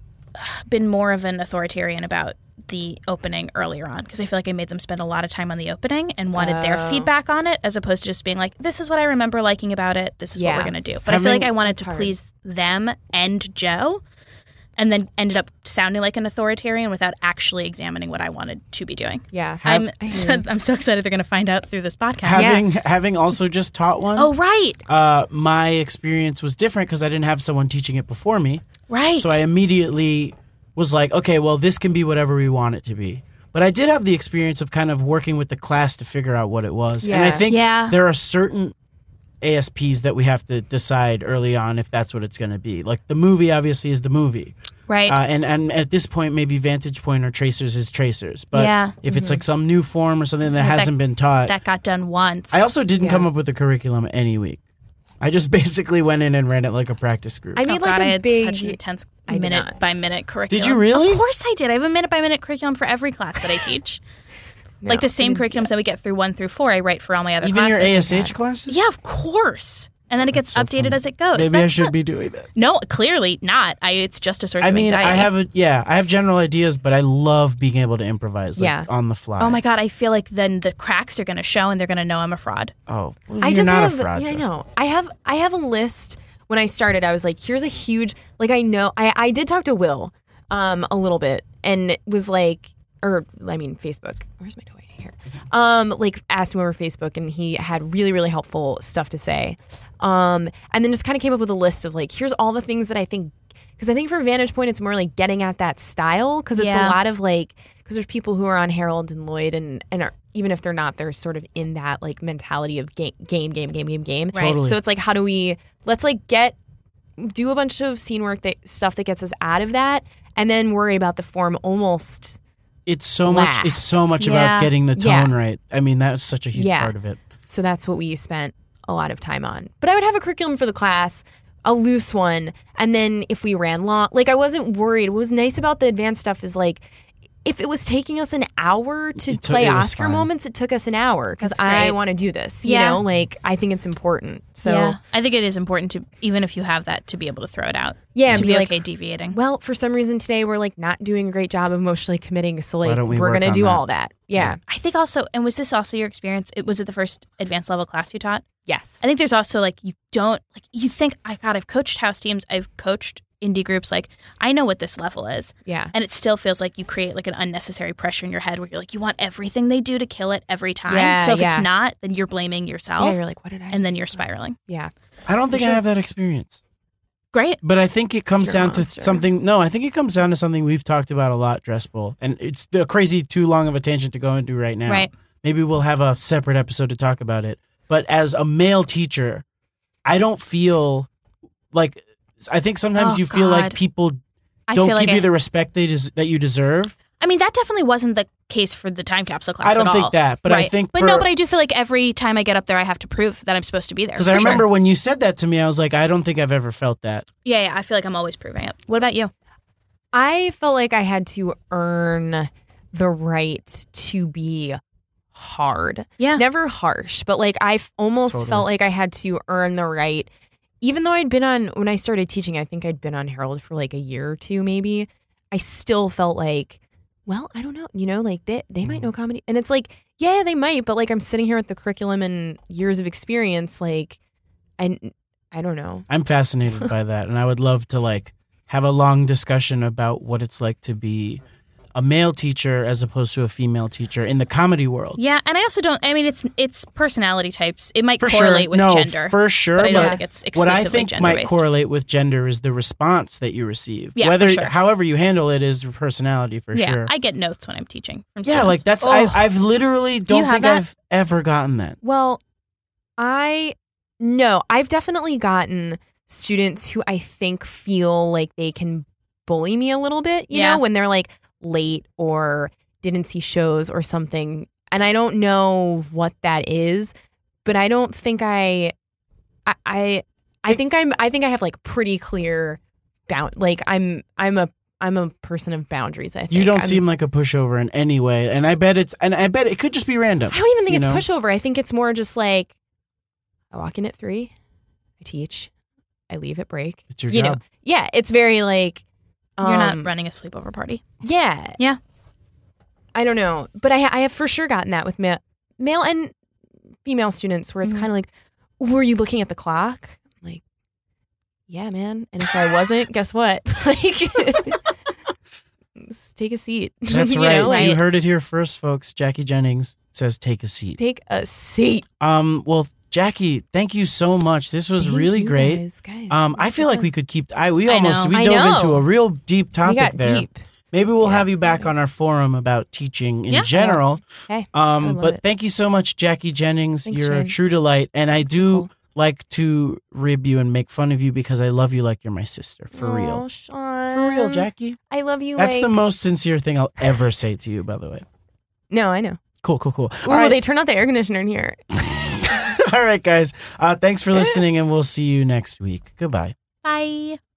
been more of an authoritarian about the opening earlier on, because I feel like I made them spend a lot of time on the opening and wanted their feedback on it, as opposed to just being like, this is what I remember liking about it. This is what we're going to do. But I feel like I wanted to please them and Joe, and then ended up sounding like an authoritarian without actually examining what I wanted to be doing. Yeah. I'm so excited they're going to find out through this podcast. Having also just taught one. Oh, right. My experience was different because I didn't have someone teaching it before me. Right. So I immediately was like, okay, well, this can be whatever we want it to be. But I did have the experience of kind of working with the class to figure out what it was. Yeah. And I think there are certain ASPs that we have to decide early on if that's what it's going to be. Like the movie obviously is the movie. Right. And at this point, maybe Vantage Point or Tracers is Tracers. But if it's like some new form or something that hasn't been taught. That got done once. I also didn't come up with a curriculum any week. I just basically went in and ran it like a practice group. I made I had such an intense minute-by-minute curriculum. Did you really? Of course I did. I have a minute-by-minute curriculum for every class that I teach. Like the same curriculums that we get through 1 through 4, I write for all my other classes. Even your ASH classes? Yeah, of course. And then it gets updated as it goes. Maybe I should be doing that. No, clearly not. It's just a source of anxiety. I have general ideas, but I love being able to improvise on the fly. Oh my God, I feel like then the cracks are going to show and they're going to know I'm a fraud. Oh, well, you're not a fraud. Yeah, I know. I have a list. When I started, I was like, here's a huge, like I know, I did talk to Will a little bit and it was like, Facebook. Where's my toy? Here. Like asked him over Facebook and he had really, really helpful stuff to say. And then just kind of came up with a list of like, here's all the things that I think, because I think for Vantage Point, it's more like getting at that style, because it's a lot of like, because there's people who are on Harold and Lloyd and are, even if they're not, they're sort of in that like mentality of game. Right. Totally. So it's like, let's like do a bunch of scene work, stuff that gets us out of that, and then worry about the form almost. It's so much about getting the tone right. I mean, that's such a huge part of it. So that's what we spent a lot of time on. But I would have a curriculum for the class, a loose one, and then if we ran long, like I wasn't worried. What was nice about the advanced stuff is like, if it was taking us an hour to play Oscar moments, it took us an hour because I want to do this. You know, like I think it's important. So I think it is important to, even if you have that, to be able to throw it out. Yeah, to be like, okay deviating. Well, for some reason today we're like not doing a great job of emotionally committing, so like we're going to do all that. Yeah. I think also, and was this also your experience? Was it the first advanced level class you taught? Yes. I think there's also like you think, I've coached house teams, I've coached indie groups, like I know what this level is. Yeah. And it still feels like you create like an unnecessary pressure in your head where you're like, you want everything they do to kill it every time. Yeah, so if it's not, then you're blaming yourself. Yeah, you're like, what did I do? And then you're spiraling. Yeah. I don't think I have that experience. Great. But I think it comes down to something. No, I think it comes down to something we've talked about a lot, Dressel. And it's the crazy too long of a tangent to go into right now. Right. Maybe we'll have a separate episode to talk about it. But as a male teacher, I don't feel like, I think sometimes you feel like people don't give you the respect that you deserve. I mean, that definitely wasn't the case for the time capsule class. I don't think that, but I think. But I do feel like every time I get up there, I have to prove that I'm supposed to be there. Because I remember when you said that to me, I was like, I don't think I've ever felt that. Yeah, I feel like I'm always proving it. What about you? I felt like I had to earn the right to be hard. Yeah. Never harsh, but like I almost felt like I had to earn the right. Even though when I started teaching, I think I'd been on Harold for like a year or two maybe, I still felt like, well, I don't know, like they might know comedy. And it's like, yeah, they might, but like I'm sitting here with the curriculum and years of experience, like, I don't know. I'm fascinated by that, and I would love to like have a long discussion about what it's like to be a male teacher as opposed to a female teacher in the comedy world. Yeah, and I also it's personality types. It might correlate with gender. For sure. But I don't think it's exclusively what I think gender-based. might correlate with gender is the response that you receive. Yeah, for sure. However you handle it is personality for sure. Yeah, I get notes when I'm teaching from students. Yeah, like that's, I've literally don't think I've ever gotten that. Well, I've definitely gotten students who I think feel like they can bully me a little bit, you know, when they're like late or didn't see shows or something. And I don't know what that is, but I don't think I think I have like pretty clear like I'm a person of boundaries, I think. You don't seem like a pushover in any way, and I bet it could just be random. I don't even think it's pushover. I think it's more just like I walk in at 3, I teach, I leave at break. It's your job. Yeah, it's very like you're not running a sleepover party. Yeah. Yeah. I don't know, but I have for sure gotten that with male and female students where it's kind of like, were you looking at the clock? I'm like, yeah, man. And if I wasn't, guess what? Like, take a seat. That's right. You heard it here first, folks. Jackie Jennings says, "Take a seat." Take a seat. Well, Jackie, thank you so much. This was really great. Guys. I feel like we could keep. We dove know. into a real deep topic we got there. Deep. Maybe we'll have you back on our forum about teaching in general. Hey, but thank you so much, Jackie Jennings. Thanks, You're a true delight, and I do like to rib you and make fun of you because I love you like you're my sister. For real. Sean. For real, Jackie. I love you. That's the most sincere thing I'll ever say to you, by the way. No, I know. Cool. Ooh, right. They turned out the air conditioner in here. All right, guys. Thanks for listening, and we'll see you next week. Goodbye. Bye.